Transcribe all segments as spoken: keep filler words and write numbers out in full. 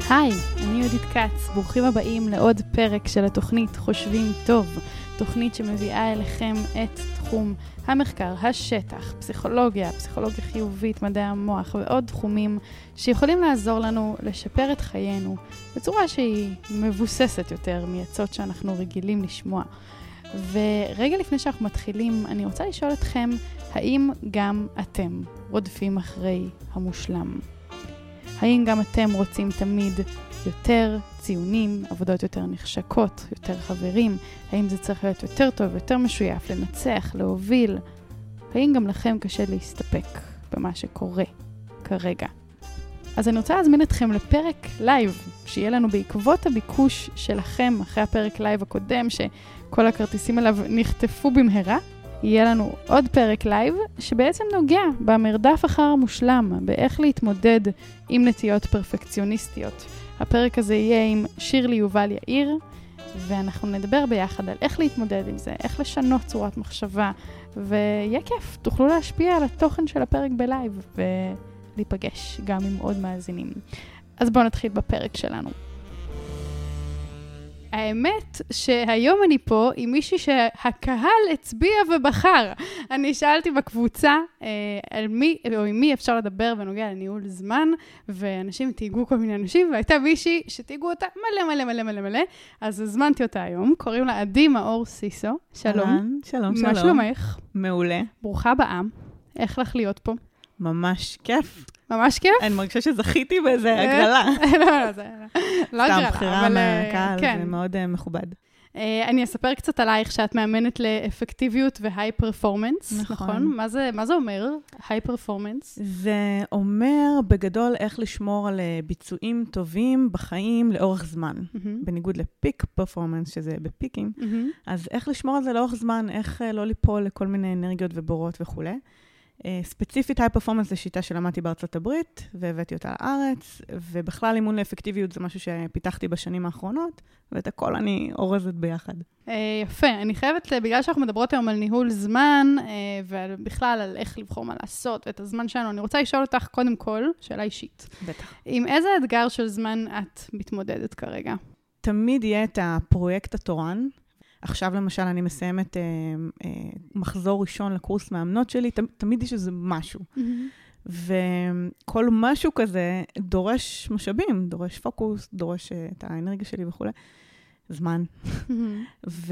היי, אני יהודית קץ, ברוכים הבאים לעוד פרק של התוכנית חושבים טוב, תוכנית שמביאה אליכם את תחום המחקר, השטח, פסיכולוגיה, פסיכולוגיה חיובית, מדעי המוח ועוד תחומים שיכולים לעזור לנו לשפר את חיינו בצורה שהיא מבוססת יותר מעצות שאנחנו רגילים לשמוע. ורגע לפני שאנחנו מתחילים, אני רוצה לשאול אתכם, האם גם אתם רודפים אחרי המושלם? האם גם אתם רוצים תמיד יותר ציונים, עבודות יותר נחשקות, יותר חברים? האם זה צריך להיות יותר טוב, יותר משויף, לנצח, להוביל? האם גם לכם קשה להסתפק במה שקורה כרגע? אז אני רוצה להזמין אתכם לפרק לייב, שיהיה לנו בעקבות הביקוש שלכם, אחרי הפרק לייב הקודם, שכל הכרטיסים אליו נחטפו במהרה. יהיה לנו עוד פרק לייב שבעצם נוגע במרדף אחר המושלם, באיך להתמודד עם נטיות פרפקציוניסטיות. הפרק הזה יהיה עם שירלי יובל יאיר, ואנחנו נדבר ביחד על איך להתמודד עם זה, איך לשנות צורת מחשבה, ויהיה כיף, תוכלו להשפיע על התוכן של הפרק בלייב, ולהיפגש גם עם עוד מאזינים. אז בואו נתחיל בפרק שלנו. האמת שהיום אני פה עם מישהי שהקהל הצביע ובחר. אני שאלתי בקבוצה אה, על מי, או עם מי אפשר לדבר בנוגע לניהול זמן, ואנשים תיגעו כל מיני אנשים, והייתה מישהי שתיגעו אותה מלא מלא מלא מלא מלא, אז הזמנתי אותה היום. קוראים לה עדי מאור סיסו. שלום. שלום, שלום. מה שלומך? מעולה. ברוכה הבאה. איך לך להיות פה? ממש כיף. ממש כיף? אני מרגישה שזכיתי באיזה הגרלה. לא, לא, זה לא הגרלה. סתם בחירה מהקהל, זה מאוד מכובד. אני אספר קצת עלייך שאת מאמנת לאפקטיביות והי פרפורמנס, נכון? מה זה אומר, היי פרפורמנס? זה אומר בגדול איך לשמור על ביצועים טובים בחיים לאורך זמן. בניגוד לפיק פרפורמנס, שזה בפיקים. אז איך לשמור על זה לאורך זמן, איך לא ליפול לכל מיני אנרגיות ובורות וכו'. ספציפית, היי פרפורמנס זה שיטה שלמדתי בארצות הברית, והבאתי אותה לארץ, ובכלל אימון לאפקטיביות זה משהו שפיתחתי בשנים האחרונות, ואת הכל אני אורזת ביחד. יפה, אני חייבת, בגלל שאנחנו מדברות היום על ניהול זמן, ובכלל על איך לבחור מה לעשות, ואת הזמן שלנו, אני רוצה לשאול אותך קודם כל, שאלה אישית. בטח. עם איזה אתגר של זמן את מתמודדת כרגע? תמיד יהיה את הפרויקט התורן, עכשיו למשל אני מסיימת אה, אה, מחזור ראשון לקורס מאמנות שלי, ת, תמיד יש איזה משהו. Mm-hmm. וכל משהו כזה דורש משאבים, דורש פוקוס, דורש אה, את האנרגיה שלי וכו'. זמן. Mm-hmm. ו,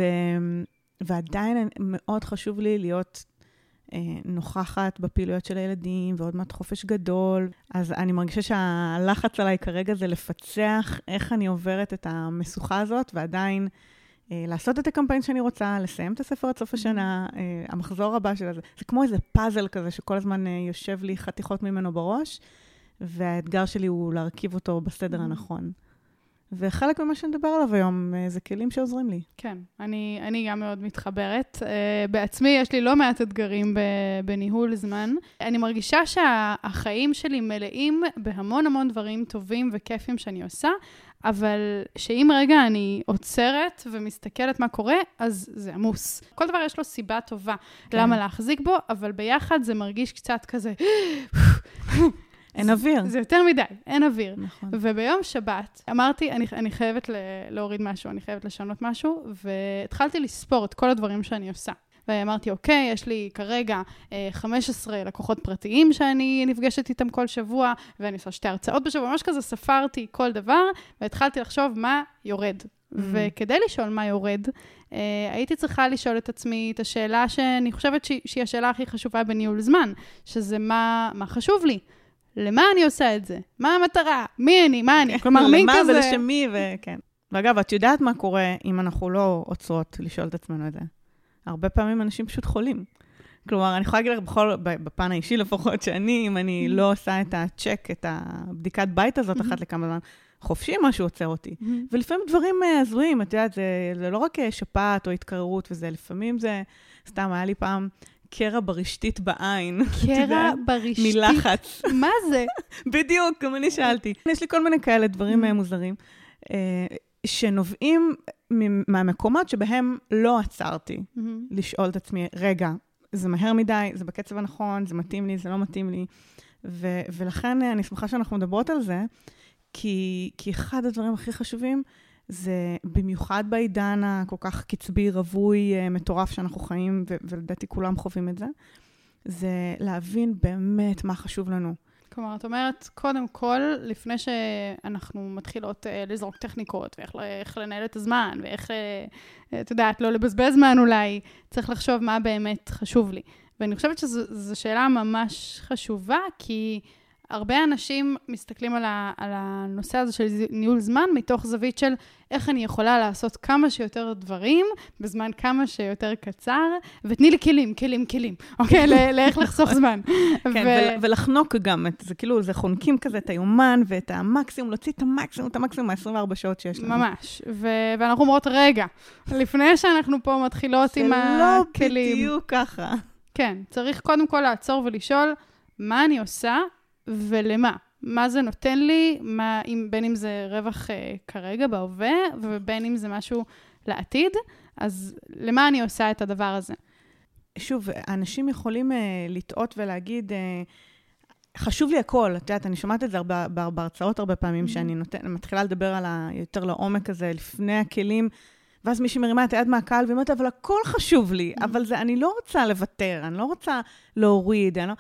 ועדיין מאוד חשוב לי להיות אה, נוכחת בפעילויות של הילדים, ועוד מעט חופש גדול. אז אני מרגישה שהלחץ עליי כרגע זה לפצח איך אני עוברת את המשוכה הזאת, ועדיין לעשות את הקמפיין שאני רוצה, לסיים את הספר עד סוף השנה, המחזור הבא של זה. זה כמו איזה פאזל כזה שכל הזמן יושב לי חתיכות ממנו בראש, והאתגר שלי הוא להרכיב אותו בסדר הנכון. וחלק ממה שנדבר עליו היום, זה כלים שעוזרים לי. כן, אני, אני גם מאוד מתחברת. בעצמי יש לי לא מעט אתגרים בניהול זמן. אני מרגישה שהחיים שלי מלאים בהמון המון דברים טובים וכיפים שאני עושה, אבל שאם רגע אני עוצרת ומסתכלת מה קורה, אז זה עמוס. כל דבר יש לו סיבה טובה כן. למה להחזיק בו, אבל ביחד זה מרגיש קצת כזה... אין אוויר. זה יותר מדי, אין אוויר. נכון. וביום שבת, אמרתי, אני, אני חייבת להוריד משהו, אני חייבת לשנות משהו, והתחלתי לספור את כל הדברים שאני עושה. ואמרתי, אוקיי, יש לי כרגע חמש עשרה לקוחות פרטיים שאני נפגשת איתם כל שבוע, ואני עושה שתי הרצאות בשבוע, ממש כזה ספרתי כל דבר, והתחלתי לחשוב מה יורד. Mm-hmm. וכדי לשאול מה יורד, הייתי צריכה לשאול את עצמי את השאלה שאני חושבת שהיא השאלה הכי חשובה בניהול זמן, שזה מה, מה חשוב לי. למה אני עושה את זה? מה המטרה? מי אני? מה אני? כלומר, למה ולשמי, וכן. ואגב, את יודעת מה קורה אם אנחנו לא עוצרות לשאול את עצמנו את זה? הרבה פעמים אנשים פשוט חולים. כלומר, אני יכולה להגיד לך בכל, בפן האישי לפחות, שאני, אם אני לא עושה את הצ'ק, את הבדיקת בית הזאת אחת לכמה זמן, חופשי משהו עוצר אותי. ולפעמים דברים הזויים, את יודעת, זה לא רק שפעת או התקררות וזה, לפעמים זה, סתם, היה לי פעם קרע ברשתית בעין. קרע ברשתית? מלחץ. מה זה? בדיוק, גם אני שאלתי. יש לי כל מיני כאלה דברים מוזרים, שנובעים מהמקומות שבהם לא עצרתי לשאול את עצמי, רגע, זה מהר מדי, זה בקצב הנכון, זה מתאים לי, זה לא מתאים לי. ולכן אני שמחה שאנחנו מדברות על זה, כי, כי אחד הדברים הכי חשובים, זה במיוחד בעידן הכל כך קצבי, רווי, מטורף שאנחנו חיים, ו- ולדעתי כולם חווים את זה, זה להבין באמת מה חשוב לנו. כלומר, את אומרת, קודם כל, לפני שאנחנו מתחילות uh, לזרוק טכניקות, ואיך איך לנהל את הזמן, ואיך, uh, את יודעת, לא לבזבז זמן אולי, צריך לחשוב מה באמת חשוב לי. ואני חושבת שזו שאלה ממש חשובה, כי הרבה אנשים מסתכלים על, ה, על הנושא הזה של ניהול זמן, מתוך זווית של איך אני יכולה לעשות כמה שיותר דברים, בזמן כמה שיותר קצר, ותני לי כלים, כלים, כלים, אוקיי? לאיך לחסוך זמן. כן, ו... ולחנוק גם, זה כאילו, זה חונקים כזה את היומן, ואת המקסימום, להוציא את המקסימום, את המקסימום, ה-עשרים וארבע שעות שיש לנו. ממש, ו- ואנחנו אומרות, רגע, לפני שאנחנו פה מתחילות עם הכלים. זה לא בדיוק ככה. כן, צריך קודם כל לעצור ולשאול, מה אני עושה, ולמה? מה זה נותן לי, מה, אם, בין אם זה רווח אה, כרגע בהווה, ובין אם זה משהו לעתיד, אז למה אני עושה את הדבר הזה? שוב, אנשים יכולים אה, לטעות ולהגיד, אה, חשוב לי הכל, את יודעת, אני שומעת את זה הרבה, בהרצאות הרבה פעמים, mm-hmm. שאני נותן, מתחילה לדבר על ה, יותר לעומק הזה, לפני הכלים, ואז מישהי מרימה את היד מהקהל, ואומרת, אבל הכל חשוב לי, mm-hmm. אבל זה, אני לא רוצה לוותר, אני לא רוצה להוריד, אני לא...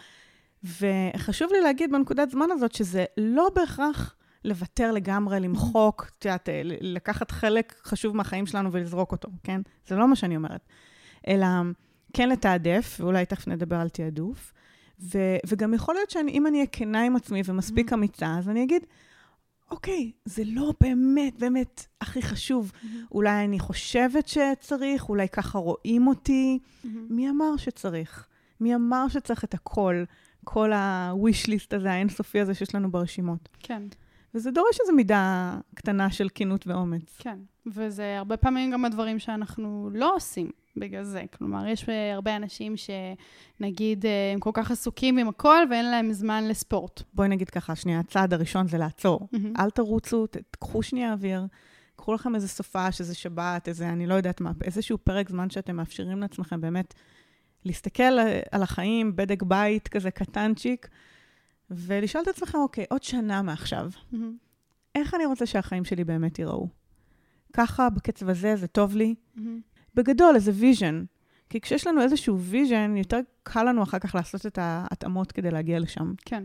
וחשוב לי להגיד בנקודת זמן הזאת, שזה לא בהכרח לוותר לגמרי, למחוק, תיאת, לקחת חלק חשוב מהחיים שלנו ולזרוק אותו, כן? זה לא מה שאני אומרת. אלא כן לתעדף, ואולי תכף נדבר על תעדוף, ו- וגם יכול להיות שאם אני אהיה כנה עם עצמי ומספיק אמיצה, אז אני אגיד, אוקיי, זה לא באמת, באמת הכי חשוב. אולי אני חושבת שצריך, אולי ככה רואים אותי. מי אמר שצריך? מי אמר שצריך את הכל? כל ה-wish list הזה, האינסופי הזה שיש לנו ברשימות. כן. וזה דורש איזו מידה קטנה של כנות ואומץ. כן, וזה הרבה פעמים גם הדברים שאנחנו לא עושים בגלל זה. כלומר, יש הרבה אנשים שנגיד, הם כל כך עסוקים עם הכל, ואין להם זמן לספורט. בואי נגיד ככה, שנייה, הצעד הראשון זה לעצור. Mm-hmm. אל תרוצו, תקחו שנייה אוויר, קחו לכם איזה סופה, איזה שבת, איזה, אני לא יודעת מה, איזשהו פרק זמן שאתם מאפשרים לעצמכם באמת, להסתכל על החיים, בדק בית כזה קטנצ'יק, ולשאול את עצמכם, אוקיי, עוד שנה מעכשיו, mm-hmm. איך אני רוצה שהחיים שלי באמת ייראו? ככה, בקצב הזה, זה טוב לי? Mm-hmm. בגדול, איזה ויז'ן. כי כשיש לנו איזשהו ויז'ן, יותר קל לנו אחר כך לעשות את ההתאמות כדי להגיע לשם. כן.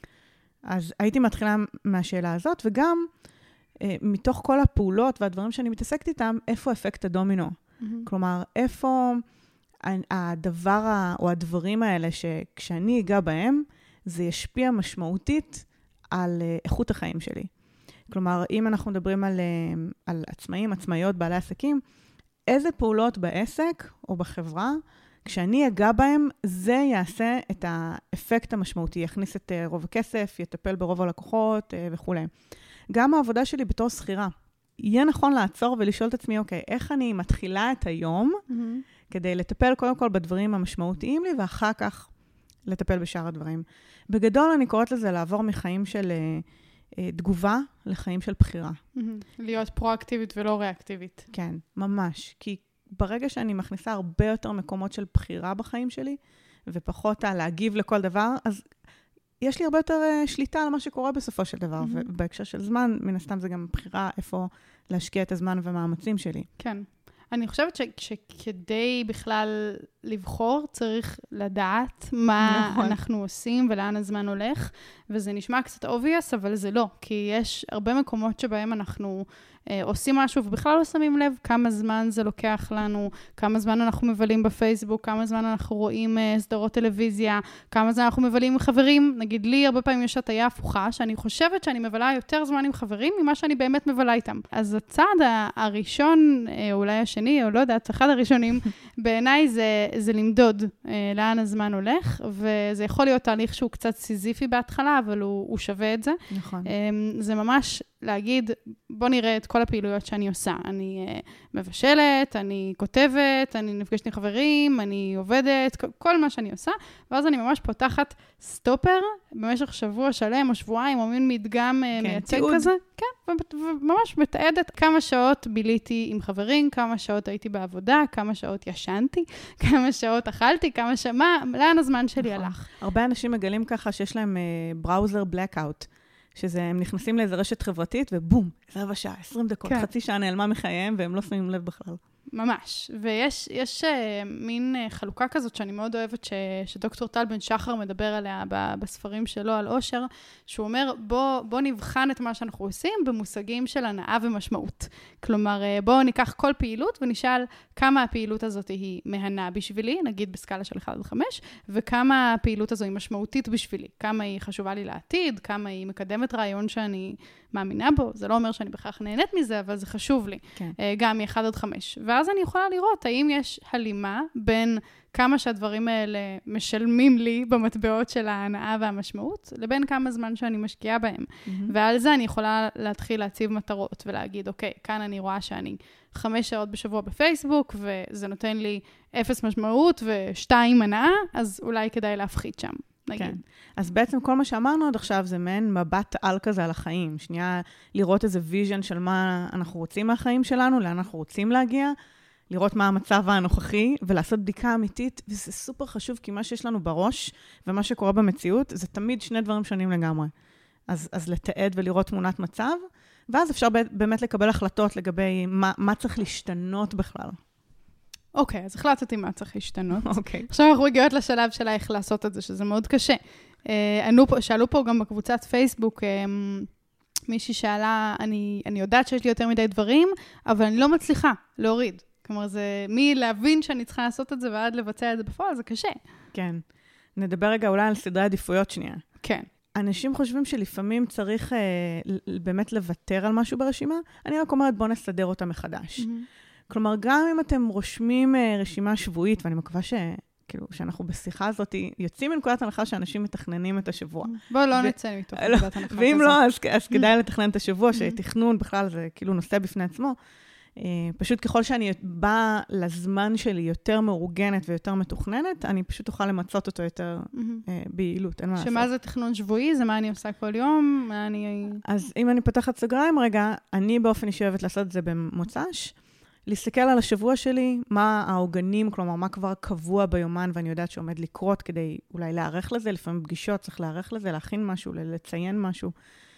אז הייתי מתחילה מהשאלה הזאת, וגם אה, מתוך כל הפעולות והדברים שאני מתעסקת איתם, איפה אפקט הדומינו? Mm-hmm. כלומר, איפה... הדבר או הדברים האלה שכשאני אגע בהם, זה ישפיע משמעותית על איכות החיים שלי. כלומר, אם אנחנו מדברים על, על עצמאים, עצמאיות, בעלי עסקים, איזה פעולות בעסק או בחברה, כשאני אגע בהם, זה יעשה את האפקט המשמעותי, יכניס את רוב הכסף, יטפל ברוב הלקוחות וכו'. גם העבודה שלי בתור שכירה, יהיה נכון לעצור ולשאול את עצמי, אוקיי, איך אני מתחילה את היום, mm-hmm. כדי לטפל קודם כל בדברים המשמעותיים לי, ואחר כך לטפל בשאר הדברים. בגדול אני קוראת לזה לעבור מחיים של אה, אה, תגובה לחיים של בחירה. Mm-hmm. להיות פרואקטיבית ולא ריאקטיבית. כן, ממש. כי ברגע שאני מכניסה הרבה יותר מקומות של בחירה בחיים שלי, ופחות על להגיב לכל דבר, אז יש לי הרבה יותר אה, שליטה על מה שקורה בסופו של דבר. Mm-hmm. ובהקשר של זמן, מן הסתם זה גם בחירה איפה להשקיע את הזמן ומאמצים שלי. כן. אני חושבת ש- שכדי בכלל לבחור, צריך לדעת מה נכון. אנחנו עושים ולאן הזמן הולך, וזה נשמע קצת obvious, אבל זה לא, כי יש הרבה מקומות שבהם אנחנו אה, עושים משהו, ובכלל לא שמים לב כמה זמן זה לוקח לנו, כמה זמן אנחנו מבלים בפייסבוק, כמה זמן אנחנו רואים אה, סדרות טלוויזיה, כמה זמן אנחנו מבלים עם חברים. נגיד לי, הרבה פעמים יש הטעיה הפוכה, שאני חושבת שאני מבלה יותר זמן עם חברים, ממה שאני באמת מבלה איתם. אז הצעד הראשון, אה, אולי השני, או לא יודעת, אחד הראשונים, בעיניי זה, זה למדוד אה, לאן הזמן הולך, וזה יכול להיות תהליך שהוא קצת סיזיפי בהתחלה, אבל הוא, הוא שווה את זה. נכון. אה, זה ממש להגיד, בוא נראה את כל הפעילויות שאני עושה. אני אה, מבשלת, אני כותבת, אני נפגשת עם חברים, אני עובדת, כל מה שאני עושה, ואז אני ממש פותחת סטופר במשך שבוע שלם או שבועיים, או מין מדגם אה, כן, מייצג תיעוד. כזה. כן, וממש מתעדת כמה שעות ביליתי עם חברים, כמה שעות הייתי בעבודה, כמה שעות ישנתי, כמה שעות אכלתי, כמה שמה, לאן הזמן שלי נכון. הלך. הרבה אנשים מגלים ככה שיש להם בראוזר בלקאוט. שזה, הם נכנסים לאיזו רשת חברתית, ובום, רבע שעה, עשרים דקות, כן. חצי שעה נעלמה מחייהם, והם לא שמים לב בכלל. ממש. ויש יש, uh, מין uh, חלוקה כזאת שאני מאוד אוהבת, ש, שדוקטור טל בן שחר מדבר עליה ב, בספרים שלו על אושר, שהוא אומר, בוא, בוא נבחן את מה שאנחנו עושים במושגים של הנאה ומשמעות. כלומר, uh, בואו ניקח כל פעילות ונשאל כמה הפעילות הזאת היא מהנה בשבילי, נגיד בסקאלה של אחד עד חמש, וכמה הפעילות הזו היא משמעותית בשבילי. כמה היא חשובה לי לעתיד, כמה היא מקדמת רעיון שאני מאמינה בו. זה לא אומר שאני בכך נהנית מזה, אבל זה חשוב לי. כן. Uh, גם מ-אחד עד חמש. ואז אני יכולה לראות האם יש הלימה בין כמה שהדברים האלה משלמים לי במטבעות של ההנאה והמשמעות, לבין כמה זמן שאני משקיעה בהם. Mm-hmm. ועל זה אני יכולה להתחיל להציב מטרות ולהגיד, אוקיי, כאן אני רואה שאני חמש שעות בשבוע בפייסבוק, וזה נותן לי אפס משמעות ושתיים הנאה, אז אולי כדאי להפחית שם. נגיד. כן. אז בעצם כל מה שאמרנו עד עכשיו זה מעין מבט על כזה על החיים. שנייה, לראות איזה ויז'ן של מה אנחנו רוצים מהחיים שלנו, לאן אנחנו רוצים להגיע, לראות מה המצב הנוכחי, ולעשות בדיקה אמיתית, וזה סופר חשוב, כי מה שיש לנו בראש, ומה שקורה במציאות, זה תמיד שני דברים שונים לגמרי. אז, אז לתעד ולראות תמונת מצב, ואז אפשר באמת לקבל החלטות לגבי מה, מה צריך להשתנות בכלל. אוקיי, אז החלטתי מה צריך להשתנות. אוקיי. עכשיו אנחנו מגיעות לשלב שלה איך לעשות את זה, שזה מאוד קשה. שאלו פה גם בקבוצת פייסבוק, מישהי שאלה, אני, אני יודעת שיש לי יותר מדי דברים, אבל אני לא מצליחה להוריד. כלומר, זה מי להבין שאני צריכה לעשות את זה ועד לבצע את זה בפועל, זה קשה. כן. נדבר רגע אולי על סדרי עדיפויות שנייה. כן. אנשים חושבים שלפעמים צריך אה, באמת לוותר על משהו ברשימה. אני רק אומרת, בוא נסדר אותה מחדש. Mm-hmm. כלומר, גם אם אתם רושמים אה, רשימה שבועית, ואני מקווה ש... כאילו, שאנחנו בשיחה הזאת, יוצאים מנקודת הנחה שאנשים מתכננים את השבוע. בוא לא נצא מתוך נקודת הנחה כזאת. ואם לא, אז כדאי לתכנן את השבוע, שתכנון בכלל זה כאילו נושא בפני עצמו. פשוט ככל שאני באה לזמן שלי יותר מאורגנת ויותר מתוכננת, אני פשוט אוכל למצות אותו יותר ביעילות. שמה זה תכנון שבועי? זה מה אני עושה כל יום? אז אם אני פותחת סוגריים רגע, אני באופן אישי אוהבת לעשות את זה במוצ"ש, להסתכל על השבוע שלי, מה העוגנים, כלומר, מה כבר קבוע ביומן, ואני יודעת שעומד לקרות כדי אולי להערך לזה, לפעמים פגישות צריך להערך לזה, להכין משהו, לציין משהו.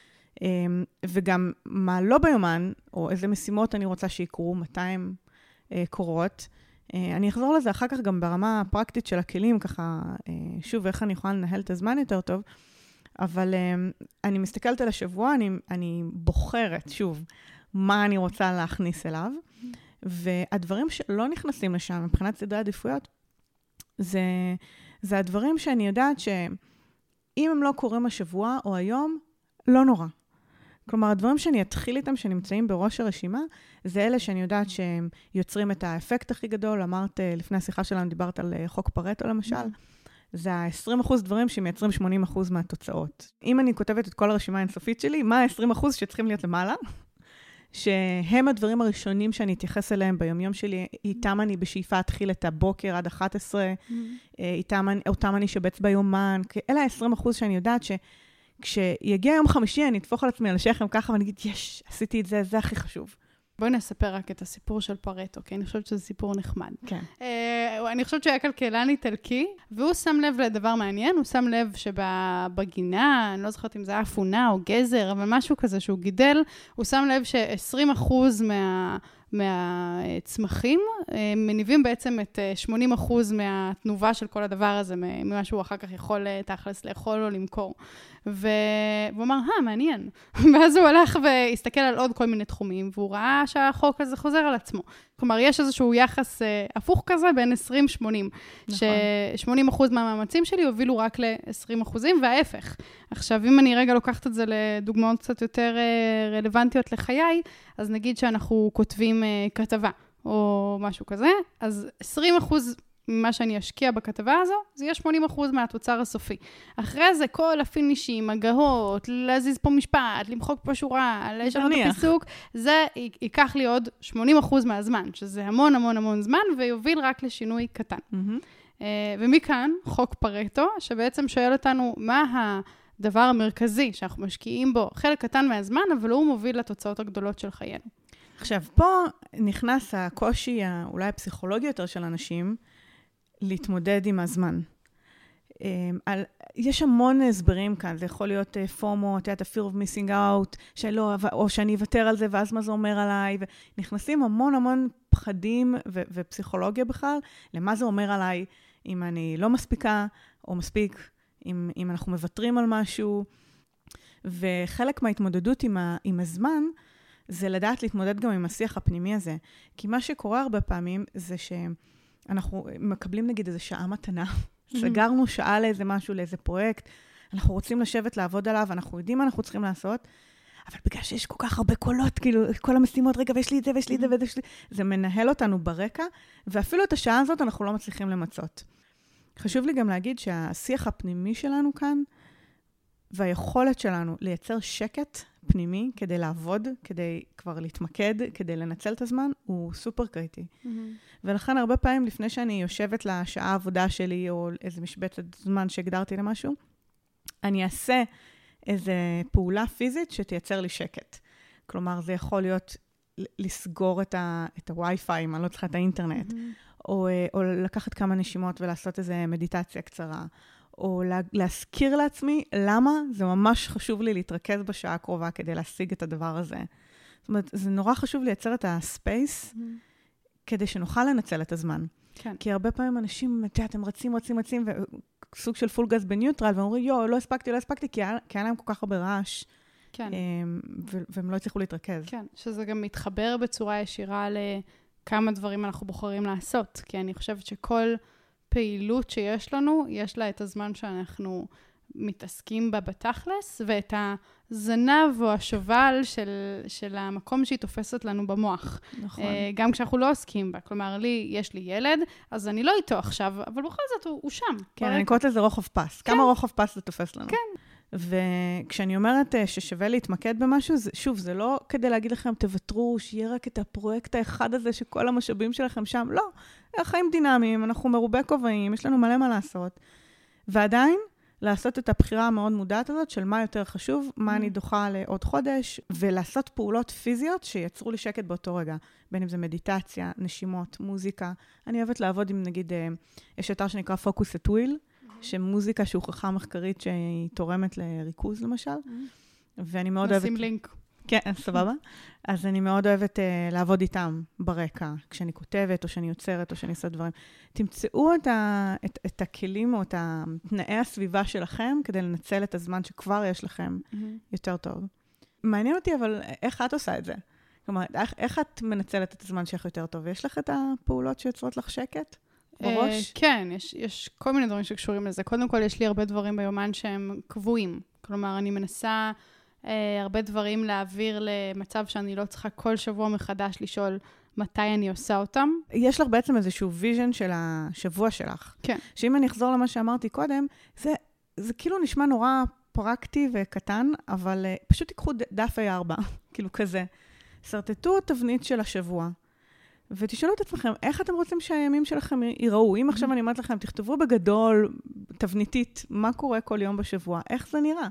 וגם מה לא ביומן, או איזה משימות אני רוצה שיקרו, מתי הן קורות. אני אחזור לזה אחר כך גם ברמה הפרקטית של הכלים, ככה, שוב, איך אני יכולה לנהל את הזמן יותר טוב, אבל אני מסתכלת על השבוע, אני, אני בוחרת, שוב, מה אני רוצה להכניס אליו, והדברים שלא נכנסים לשם, מבחינת סדרי עדיפויות, זה, זה הדברים שאני יודעת שאם הם לא קורים השבוע או היום, לא נורא. כלומר, הדברים שאני אתחיל איתם, שנמצאים בראש הרשימה, זה אלה שאני יודעת שהם יוצרים את האפקט הכי גדול. אמרת, לפני השיחה שלנו, דיברת על חוק פרטו למשל. זה ה-עשרים אחוז דברים שמייצרים שמונים אחוז מהתוצאות. אם אני כותבת את כל הרשימה האינסופית שלי, מה ה-עשרים אחוז שצריכים להיות למעלה? שהם הדברים הראשונים שאני אתייחס אליהם ביומיום שלי, איתם אני בשאיפה אתחיל את הבוקר עד אחת עשרה, איתם, אותם אני שבץ ביומן, אלה ה-עשרים אחוז שאני יודעת ש... כשיגיע יום חמישי, אני אתפוך על עצמי על השכם ככה, ואני אגיד, יש, עשיתי את זה, זה הכי חשוב. בואי נספר רק את הסיפור של פרטו, כי אני חושבת שזה סיפור נחמד. כן. אה, אני חושבת שהוא היה כלכלן איטלקי, והוא שם לב לדבר מעניין, הוא שם לב שבגינה, אני לא זוכרת אם זה היה אפונה או גזר, אבל משהו כזה שהוא גידל, הוא שם לב ש-עשרים אחוז מה... מהצמחים, מניבים בעצם את שמונים אחוז מהתנובה של כל הדבר הזה, ממה שהוא אחר כך יכול תכלס לאכול או למכור. והוא אמר, אה, מעניין. ואז הוא הלך והסתכל על עוד כל מיני תחומים, והוא ראה שהחוק הזה חוזר על עצמו. כלומר, יש איזשהו יחס הפוך כזה בין עשרים שמונים. נכון. ש-שמונים אחוז מהמאמצים שלי הובילו רק ל-עשרים אחוזים, וההפך. עכשיו, אם אני רגע לוקחת את זה לדוגמאות קצת יותר רלוונטיות לחיי, אז נגיד שאנחנו כותבים כתבה, או משהו כזה, אז עשרים אחוז ממה שאני אשקיע בכתבה הזו, זה יהיה שמונים אחוז מהתוצר הסופי. אחרי זה, כל הפינישים, הגהות, להזיז פה משפט, למחוק פה שורה, לשנות את הפיסוק, זה ייקח לי עוד שמונים אחוז מהזמן, שזה המון המון המון זמן, ויוביל רק לשינוי קטן. Mm-hmm. ומכאן, חוק פרטו, שבעצם שואל אותנו, מה הדבר המרכזי שאנחנו משקיעים בו, חלק קטן מהזמן, אבל הוא מוביל לתוצאות הגדולות של חיינו. עכשיו, פה נכנס הקושי, אולי הפסיכולוגי יותר של אנשים, להתמודד עם הזמן. על, יש המון הסברים כאן, זה יכול להיות פומו, את יודעת, ה-fear of missing out, שלא, או שאני אוותר על זה, ואז מה זה אומר עליי, ונכנסים המון המון פחדים ו- ופסיכולוגיה בכלל, למה זה אומר עליי, אם אני לא מספיקה, או מספיק, אם, אם אנחנו מוותרים על משהו, וחלק מההתמודדות עם, ה- עם הזמן, זה לדעת להתמודד גם עם השיח הפנימי הזה, כי מה שקורה הרבה פעמים, זה שאנחנו מקבלים נגיד איזו שעה מתנה, סגרנו שעה לאיזה משהו, לאיזה פרויקט, אנחנו רוצים לשבת לעבוד עליו, אנחנו יודעים מה אנחנו צריכים לעשות, אבל בגלל שיש כל כך הרבה קולות, כאילו, כל המשימות, רגע, ויש לי את זה, ויש לי את זה, ויש לי... זה מנהל אותנו ברקע, ואפילו את השעה הזאת אנחנו לא מצליחים למצות. חשוב לי גם להגיד שהשיח הפנימי שלנו כאן, והיכולת שלנו לייצר שקט פנימי, כדי לעבוד, כדי כבר להתמקד, כדי לנצל את הזמן, הוא סופר קריטי. Mm-hmm. ולכן הרבה פעמים לפני שאני יושבת לשעה העבודה שלי, או איזה משבצת זמן שהגדרתי למשהו, אני אעשה איזו פעולה פיזית שתייצר לי שקט. כלומר, זה יכול להיות לסגור את, ה, את הווי-פיי, אם אני לא צריכה את האינטרנט, mm-hmm. או, או לקחת כמה נשימות ולעשות איזו מדיטציה קצרה, או לה, להזכיר לעצמי למה זה ממש חשוב לי להתרכז בשעה הקרובה כדי להשיג את הדבר הזה. זאת אומרת, זה נורא חשוב לייצר את הספייס, mm-hmm. כדי שנוכל לנצל את הזמן. כן. כי הרבה פעמים אנשים, אתם רצים, רצים, רצים, וסוג של פול גז בניוטרל, ואומרים, יו, לא הספקתי, לא הספקתי, כי היה, כי היה להם כל כך הרבה רעש, כן. ו- והם לא הצליחו להתרכז. כן, שזה גם מתחבר בצורה ישירה לכמה דברים אנחנו בוחרים לעשות, כי אני חושבת שכל פעילות שיש לנו, יש לה את הזמן שאנחנו מתעסקים בה בתכלס, ואת הזנב או השובל של, של המקום שהיא תופסת לנו במוח. נכון. גם כשאנחנו לא עוסקים בה. כלומר, לי, יש לי ילד, אז אני לא איתו עכשיו, אבל בכל זאת הוא, הוא שם. כן, אני קוראת לזה רוחב פס. כן. כמה רוחב פס זה תופס לנו. כן. וכשאני אומרת ששווה להתמקד במשהו, זה, שוב, זה לא כדי להגיד לכם, תוותרו, שיהיה רק את הפרויקט האחד הזה, שכל המשאבים שלכם שם. לא, החיים דינמיים, אנחנו מרובי כובעים, יש לנו מלא מה לעשות. ועדיין, לעשות את הבחירה המאוד מודעת הזאת, של מה יותר חשוב, מה אני דוחה לעוד חודש, ולעשות פעולות פיזיות שיצרו לי שקט באותו רגע. בין אם זה מדיטציה, נשימות, מוזיקה. אני אוהבת לעבוד עם, נגיד, יש אתר שנקרא Focus at Will, שמוזיקה שהוכחה מחקרית שהיא תורמת לריכוז, למשל. ואני מאוד אוהבת... נשים לינק. כן, סבבה. אז אני מאוד אוהבת uh, לעבוד איתם ברקע, כשאני כותבת, או שאני יוצרת, או שאני עושה דברים. תמצאו את, ה, את, את הכלים, או את תנאי הסביבה שלכם, כדי לנצל את הזמן שכבר יש לכם mm-hmm. יותר טוב. מעניין אותי, אבל איך את עושה את זה? כלומר, איך, איך את מנצלת את הזמן שלך יותר טוב? יש לך את הפעולות שיוצרות לך שקט? בראש? כן, יש, יש כל מיני דברים שקשורים לזה. קודם כל, יש לי הרבה דברים ביומן שהם קבועים. כלומר, אני מנסה אה, הרבה דברים להעביר למצב שאני לא צריכה כל שבוע מחדש לשאול מתי אני עושה אותם. יש לך בעצם איזשהו ויז'ן של השבוע שלך. כן. שאם אני אחזור למה שאמרתי קודם, זה, זה כאילו נשמע נורא פרקטי וקטן, אבל אה, פשוט תיקחו דף איי ארבע, כאילו כזה. סרטטו תבנית של השבוע. ותשאלו את עצמכם, איך אתם רוצים שהימים שלכם ייראו? אם עכשיו אני אומרת לכם, תכתבו בגדול, תבניתית, מה קורה כל יום בשבוע? איך זה נראה?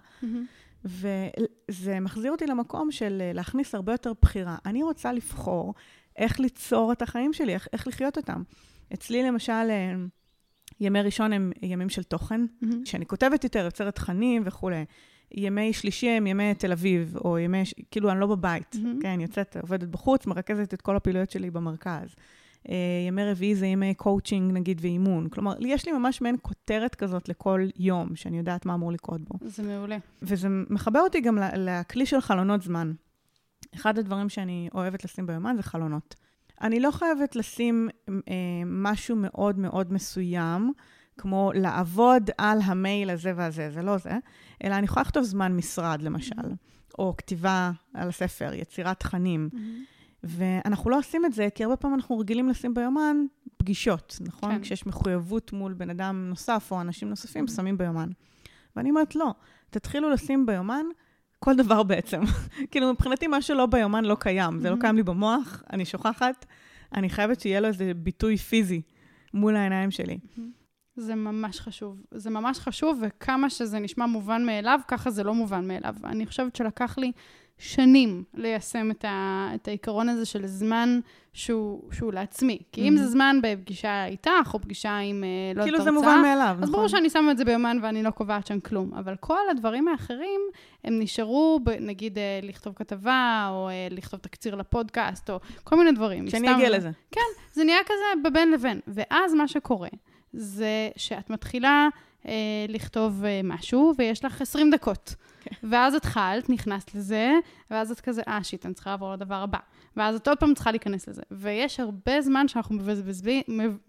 וזה מחזיר אותי למקום של להכניס הרבה יותר בחירה. אני רוצה לבחור איך ליצור את החיים שלי, איך, איך לחיות אותם. אצלי למשל, ימי ראשון הם ימים של תוכן, שאני כותבת יותר, יוצרת תכנים וכו'. ימי שלישי הם ימי תל אביב, או ימי, כאילו אני לא בבית, mm-hmm. כן, יוצאת, עובדת בחוץ, מרכזת את כל הפעילויות שלי במרכז. ימי רביעי זה ימי קואוצ'ינג, נגיד, ואימון. כלומר, יש לי ממש מעין כותרת כזאת לכל יום, שאני יודעת מה אמור לקרות בו. זה מעולה. וזה מחבר אותי גם לכלי של חלונות זמן. אחד הדברים שאני אוהבת לשים ביומן זה חלונות. אני לא חייבת לשים אה, משהו מאוד מאוד מסוים, כמו לעבוד על המייל הזה והזה, זה לא זה, אלא אני יכולה לכתוב זמן משרד, למשל, mm-hmm. או כתיבה על הספר, יצירת תכנים. Mm-hmm. ואנחנו לא עושים את זה, כי הרבה פעמים אנחנו רגילים לשים ביומן פגישות, נכון? כן. כשיש מחויבות מול בן אדם נוסף, או אנשים נוספים, mm-hmm. שמים ביומן. ואני אומרת, לא, תתחילו לשים ביומן כל דבר בעצם. כאילו, מבחינתי, מה שלא ביומן לא קיים. Mm-hmm. זה לא קיים לי במוח, אני שוכחת, אני חייבת שיהיה לו איזה ביטוי פיזי מול העיניים שלי. Mm-hmm. זה ממש חשוב. זה ממש חשוב, וכמה שזה נשמע מובן מאליו, ככה זה לא מובן מאליו. אני חושבת שלקח לי שנים ליישם את, ה, את העיקרון הזה של זמן שהוא, שהוא לעצמי. כי אם זה זמן בפגישה איתך, או פגישה עם לא כאילו זה מובן מאליו, אז ברור שאני שמה את זה ביומן ואני לא קובעת שם כלום. אבל כל הדברים האחרים, הם נשארו, נגיד, לכתוב כתבה, או לכתוב תקציר לפודקאסט, או כל מיני דברים. שאני אגיע לזה. כן, זה נהיה כזה בבין לבין. ואז מה שקורה, זה שאת מתחילה אה, לכתוב אה, משהו, ויש לך עשרים דקות. Okay. ואז התחלת, נכנסת לזה, ואז את כזה, אה, שיט, אני צריכה לעבור לדבר הבא. ואז את עוד פעם צריכה להיכנס לזה. ויש הרבה זמן שאנחנו מבזבזים,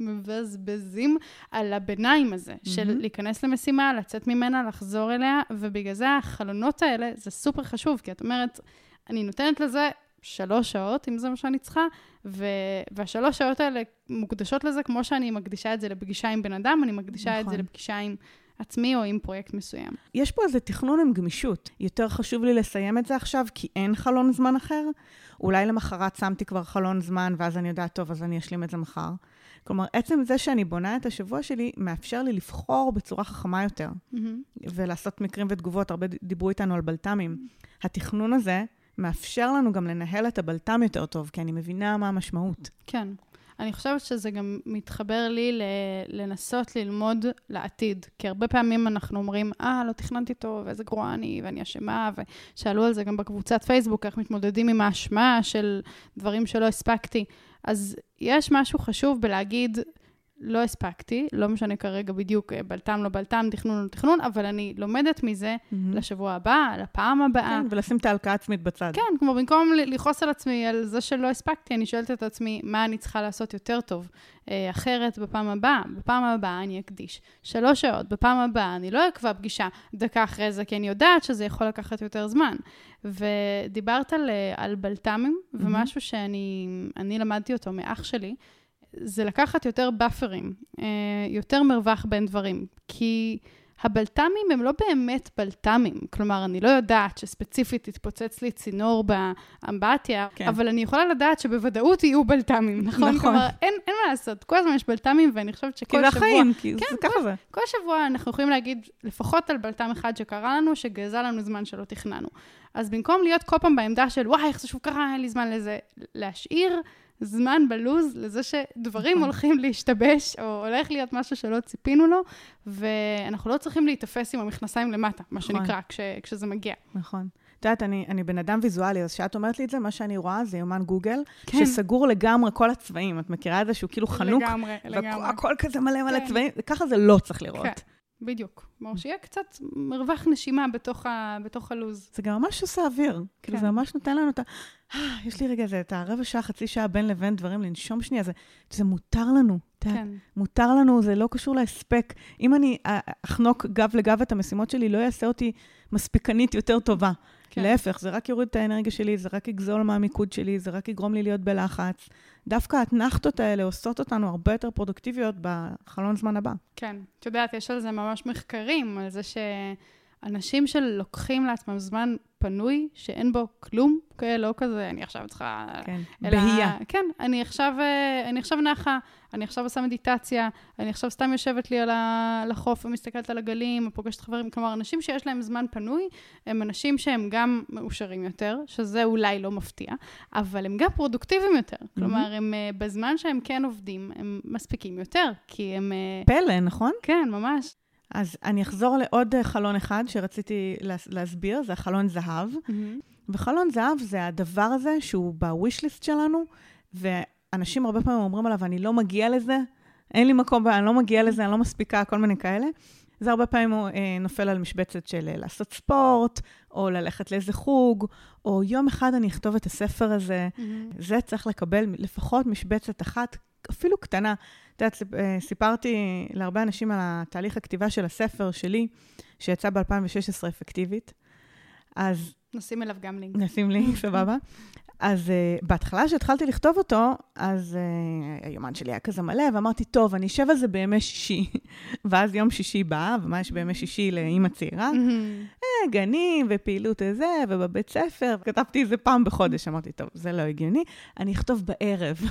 מבזבזים על הביניים הזה, mm-hmm. של להיכנס למשימה, לצאת ממנה, לחזור אליה, ובגלל זה החלונות האלה, זה סופר חשוב, כי את אומרת, אני נותנת לזה שלוש שעות, אם זה מה שאני צריכה, ו... והשלוש שעות האלה מוקדשות לזה, כמו שאני מקדישה את זה לפגישה עם בן אדם, אני מקדישה נכון. את זה לפגישה עם עצמי או עם פרויקט מסוים. יש פה איזה תכנון עם גמישות. יותר חשוב לי לסיים את זה עכשיו, כי אין חלון זמן אחר. אולי למחרת שמתי כבר חלון זמן, ואז אני יודעת, טוב, אז אני אשלים את זה מחר. כלומר, עצם זה שאני בונה את השבוע שלי, מאפשר לי לבחור בצורה חכמה יותר, mm-hmm. ולעשות מקרים ותגובות. הרבה דיברו איתנו על בלת"מים. התכנון הזה מאפשר לנו גם לנהל את הבלת"ם יותר טוב, כי אני מבינה מה המשמעות. כן. אני חושבת שזה גם מתחבר לי לנסות ללמוד לעתיד. כי הרבה פעמים אנחנו אומרים, אה, לא תכננתי טוב, איזה גרועה אני, ואני אשמה, ושאלו על זה גם בקבוצת פייסבוק, איך מתמודדים עם האשמה של דברים שלא הספקתי. אז יש משהו חשוב בלהגיד, לא הספקתי, לא משנה כרגע בדיוק בלת"ם, לא בלת"ם, תכנון, לא תכנון, אבל אני לומדת מזה mm-hmm. לשבוע הבא, לפעם הבאה. כן, ולשים את ההלקאה עצמית בצד. כן, כמו במקום לכעוס על עצמי על זה שלא הספקתי, אני שואלת את עצמי, מה אני צריכה לעשות יותר טוב? אה, אחרת בפעם הבאה, בפעם הבאה אני אקדיש שלוש שעות, בפעם הבאה אני לא אקבע פגישה דקה אחרי זה, כי אני יודעת שזה יכול לקחת יותר זמן. ודיברת על, על בלת"מים, mm-hmm. ומשהו שאני אני למדתי אותו מאח שלי, זה לקחת יותר באפרים, יותר מרווח בין דברים, כי הבלת"מים הם לא באמת בלת"מים, כלומר, אני לא יודעת שספציפית תתפוצץ לי צינור באמבטיה, כן. אבל אני יכולה לדעת שבוודאות יהיו בלת"מים, נכון? נכון. כלומר, אין, אין מה לעשות, כל הזמן יש בלת"מים, ואני חושבת שכל שבוע... כי זה החיים, כי כן, זה ככה זה. כל שבוע אנחנו יכולים להגיד, לפחות על בלת"ם אחד שקרה לנו, שגזל לנו זמן שלא תכננו. אז במקום להיות כל פעם בעמדה של, וואי, איך זה שוב קרה, אין לי זמן לזה, להשאיר זמן בלוז לזה שדברים נכון. הולכים להשתבש, או הולך להיות משהו שלא ציפינו לו, ואנחנו לא צריכים להתאפס עם המכנסיים למטה, מה נכון. שנקרא, כש, כשזה מגיע. נכון. את יודעת, אני, אני בן אדם ויזואלי, אז שאת אומרת לי את זה, מה שאני רואה זה יומן גוגל, כן. שסגור לגמרי כל הצבעים. את מכירה את זה שהוא כאילו חנוק, לגמרי, לגמרי. והכל כזה מלא מלא כן. צבעים, ככה זה לא צריך לראות. כן. בדיוק. כלומר, שיהיה קצת מרווח נשימה בתוך, ה, בתוך הלוז. זה גם ממש עושה אוויר. כן. כאילו זה ממש נותן לנו את ה... יש לי רגע זה, את הרבע שעה, חצי שעה בין לבין דברים, לנשום שנייה, זה, זה מותר לנו. כן. מותר לנו, זה לא קשור להספק. אם אני אחנוק גב לגב את המשימות שלי, לא יעשה אותי מספיקנית יותר טובה. כן. להפך, זה רק יוריד את האנרגיה שלי, זה רק יגזול מהמיקוד שלי, זה רק יגרום לי להיות בלחץ. דווקא התנחתות האלה עושות אותנו הרבה יותר פרודוקטיביות בחלון זמן הבא. כן, את יודעת, יש על זה ממש מחקרים, על זה שאנשים שלוקחים לעצמם זמן פנוי, שאין בו כלום, כאלה, לא כזה, אני עכשיו צריכה... כן, אלא, בהייה. כן, אני עכשיו, אני עכשיו נחה, אני עכשיו עושה מדיטציה, אני עכשיו סתם יושבת לי על החוף ומסתכלת על הגלים, ופוגשת חברים, כלומר, אנשים שיש להם זמן פנוי, הם אנשים שהם גם מאושרים יותר, שזה אולי לא מפתיע, אבל הם גם פרודוקטיביים יותר. כלומר, הם בזמן שהם כן עובדים, הם מספיקים יותר, כי הם... פלא, נכון? כן, ממש. אז אני אחזור לעוד חלון אחד שרציתי להסביר, זה החלון זהב. Mm-hmm. וחלון זהב זה הדבר הזה שהוא בוויש ליסט שלנו, ואנשים הרבה פעמים אומרים עליו, אני לא מגיע לזה, אין לי מקום, אני לא מגיע לזה, אני לא מספיקה, כל מיני כאלה. זה הרבה פעמים הוא אה, נופל על משבצת של אה, לעשות ספורט, או ללכת לאיזה חוג, או יום אחד אני אכתוב את הספר הזה. Mm-hmm. זה צריך לקבל לפחות משבצת אחת, אפילו קטנה. את יודעת, סיפרתי להרבה אנשים על התהליך הכתיבה של הספר שלי, שיצא ב-אלפיים ושש עשרה אפקטיבית. אז... נשים אליו גם לינק. נשים לינק, סבבה. אז uh, בהתחלה שהתחלתי לכתוב אותו, אז uh, היומן שלי היה כזה מלא, ואמרתי, טוב, אני אשב על זה בימי שישי. ואז יום שישי בא, ומה יש בימי שישי לאמא צעירה? אה, גנים ופעילות הזה, ובבית ספר. כתבתי איזה פעם בחודש, אמרתי, טוב, זה לא הגיוני, אני אכתוב בערב.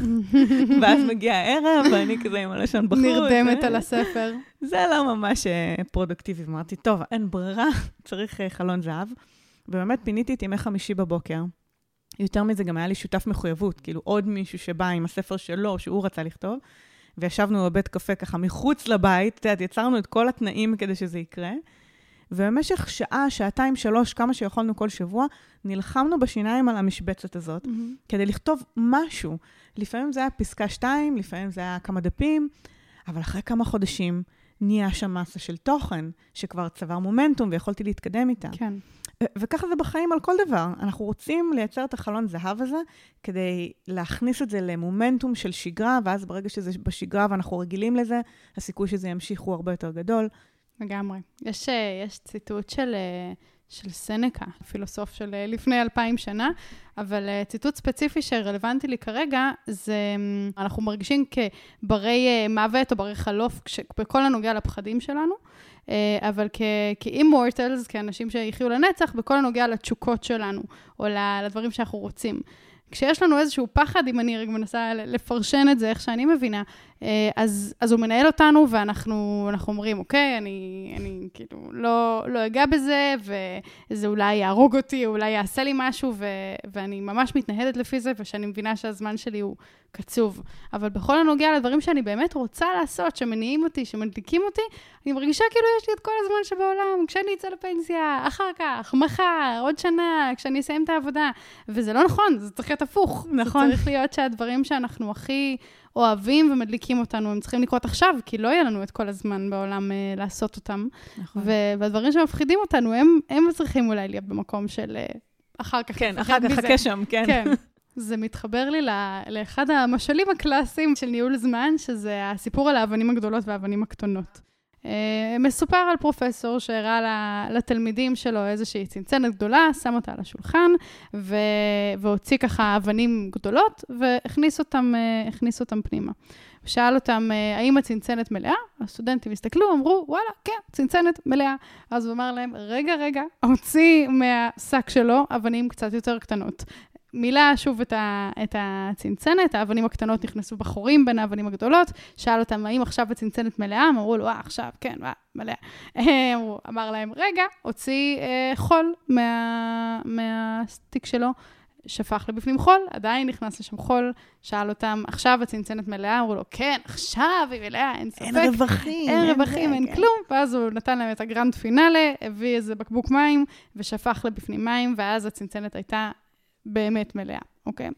ואז מגיע הערב, ואני כזה עם הלשון בחוץ. נרדמת על הספר. זה לא ממש פרודוקטיבי. אמרתי, טוב, אין ברירה, צריך חלון זהב. ובאמת פיניתי את ימי חמישי בבוקר. יותר מזה גם היה לי שותף מחויבות, כאילו עוד מישהו שבא עם הספר שלו, שהוא רצה לכתוב, וישבנו בבית קפה ככה מחוץ לבית, את יודעת, יצרנו את כל התנאים כדי שזה יקרה, ובמשך שעה, שעתיים, שלוש, כמה שיכולנו כל שבוע, נלחמנו בשיניים על המשבצת הזאת, mm-hmm. כדי לכתוב משהו. לפעמים זה היה פסקה שתיים, לפעמים זה היה כמה דפים, אבל אחרי כמה חודשים נהיה שם מסה של תוכן, שכבר צבר מומנטום ויכולתי להתקדם איתה. כן. וככה זה בחיים על כל דבר. אנחנו רוצים לייצר את החלון זהב הזה, כדי להכניס את זה למומנטום של שגרה, ואז ברגע שזה בשגרה ואנחנו רגילים לזה, הסיכוי שזה ימשיך הוא הרבה יותר גדול. לגמרי. יש, יש ציטוט של, של סנקה, פילוסוף של לפני אלפיים שנה, אבל ציטוט ספציפי שרלוונטי לי כרגע, זה אנחנו מרגישים כברי מוות או ברי חלוף, בכל הנוגע לפחדים שלנו, אבל כאימורטלס, כאנשים שיחיו לנצח, בכל הנוגע לתשוקות שלנו, או לדברים שאנחנו רוצים. כשיש לנו איזשהו פחד, אם אני רגע מנסה לפרשן את זה, איך שאני מבינה, אז, אז הוא מנהל אותנו, ואנחנו אנחנו אומרים, אוקיי, אני, אני כאילו לא, לא אגע בזה, וזה אולי יהרוג אותי, או אולי יעשה לי משהו, ו, ואני ממש מתנהלת לפי זה, ושאני מבינה שהזמן שלי הוא קצוב. אבל בכל הנוגע לדברים שאני באמת רוצה לעשות, שמניעים אותי, שמדליקים אותי, אני מרגישה כאילו יש לי את כל הזמן שבעולם, כשאני אצא לפנסיה, אחר כך, מחר, עוד שנה, כשאני אסיים את העבודה. וזה לא נכון, זה צריך להיות הפוך. נכון. זה צריך להיות שהדברים שאנחנו הכי אוהבים ומדליקים אותנו, הם צריכים לקרות עכשיו, כי לא יהיה לנו את כל הזמן בעולם uh, לעשות אותם. נכון. והדברים שמפחידים אותנו, הם, הם צריכים אולי להיות במקום של uh, אחר כך. כן, אחר כך חכה שם, כן. כן. זה מתחבר לי לאחד המשלים הקלאסיים של ניהול זמן, שזה הסיפור על האבנים הגדולות והאבנים הקטנות. מסופר על פרופסור שהראה לתלמידים שלו איזושהי צנצנת גדולה, שם אותה על השולחן, והוציא ככה אבנים גדולות, והכניס אותם, הכניס אותם פנימה. ושאל אותם, האם הצנצנת מלאה? הסטודנטים הסתכלו, אמרו, וואלה, כן, צנצנת מלאה. אז הוא אמר להם, רגע, רגע, הוציא מהשק שלו אבנים קצת יותר קטנות. מילה שוב את, ה, את הצנצנת, האבנים הקטנות נכנסו בחורים בין האבנים הגדולות, שאל אותם, האם עכשיו הצנצנת מלאה? אמרו לו, אה, עכשיו, כן, וואה, מלאה. הוא אמר להם, רגע, הוציא אה, חול מה, מהסטיק שלו, שפך לבפנים חול, עדיין נכנס לשם חול, שאל אותם, עכשיו הצנצנת מלאה? אמרו לו, כן, עכשיו היא מלאה, אין ספק. אין רווחים. אין רווחים, אין כלום. ואז הוא נתן להם את הגרנד פינאלה, הביא איזה בקבוק מים, ושפך לבפנים מים, ואז הצנצנת הייתה באמת מלאה, אוקיי?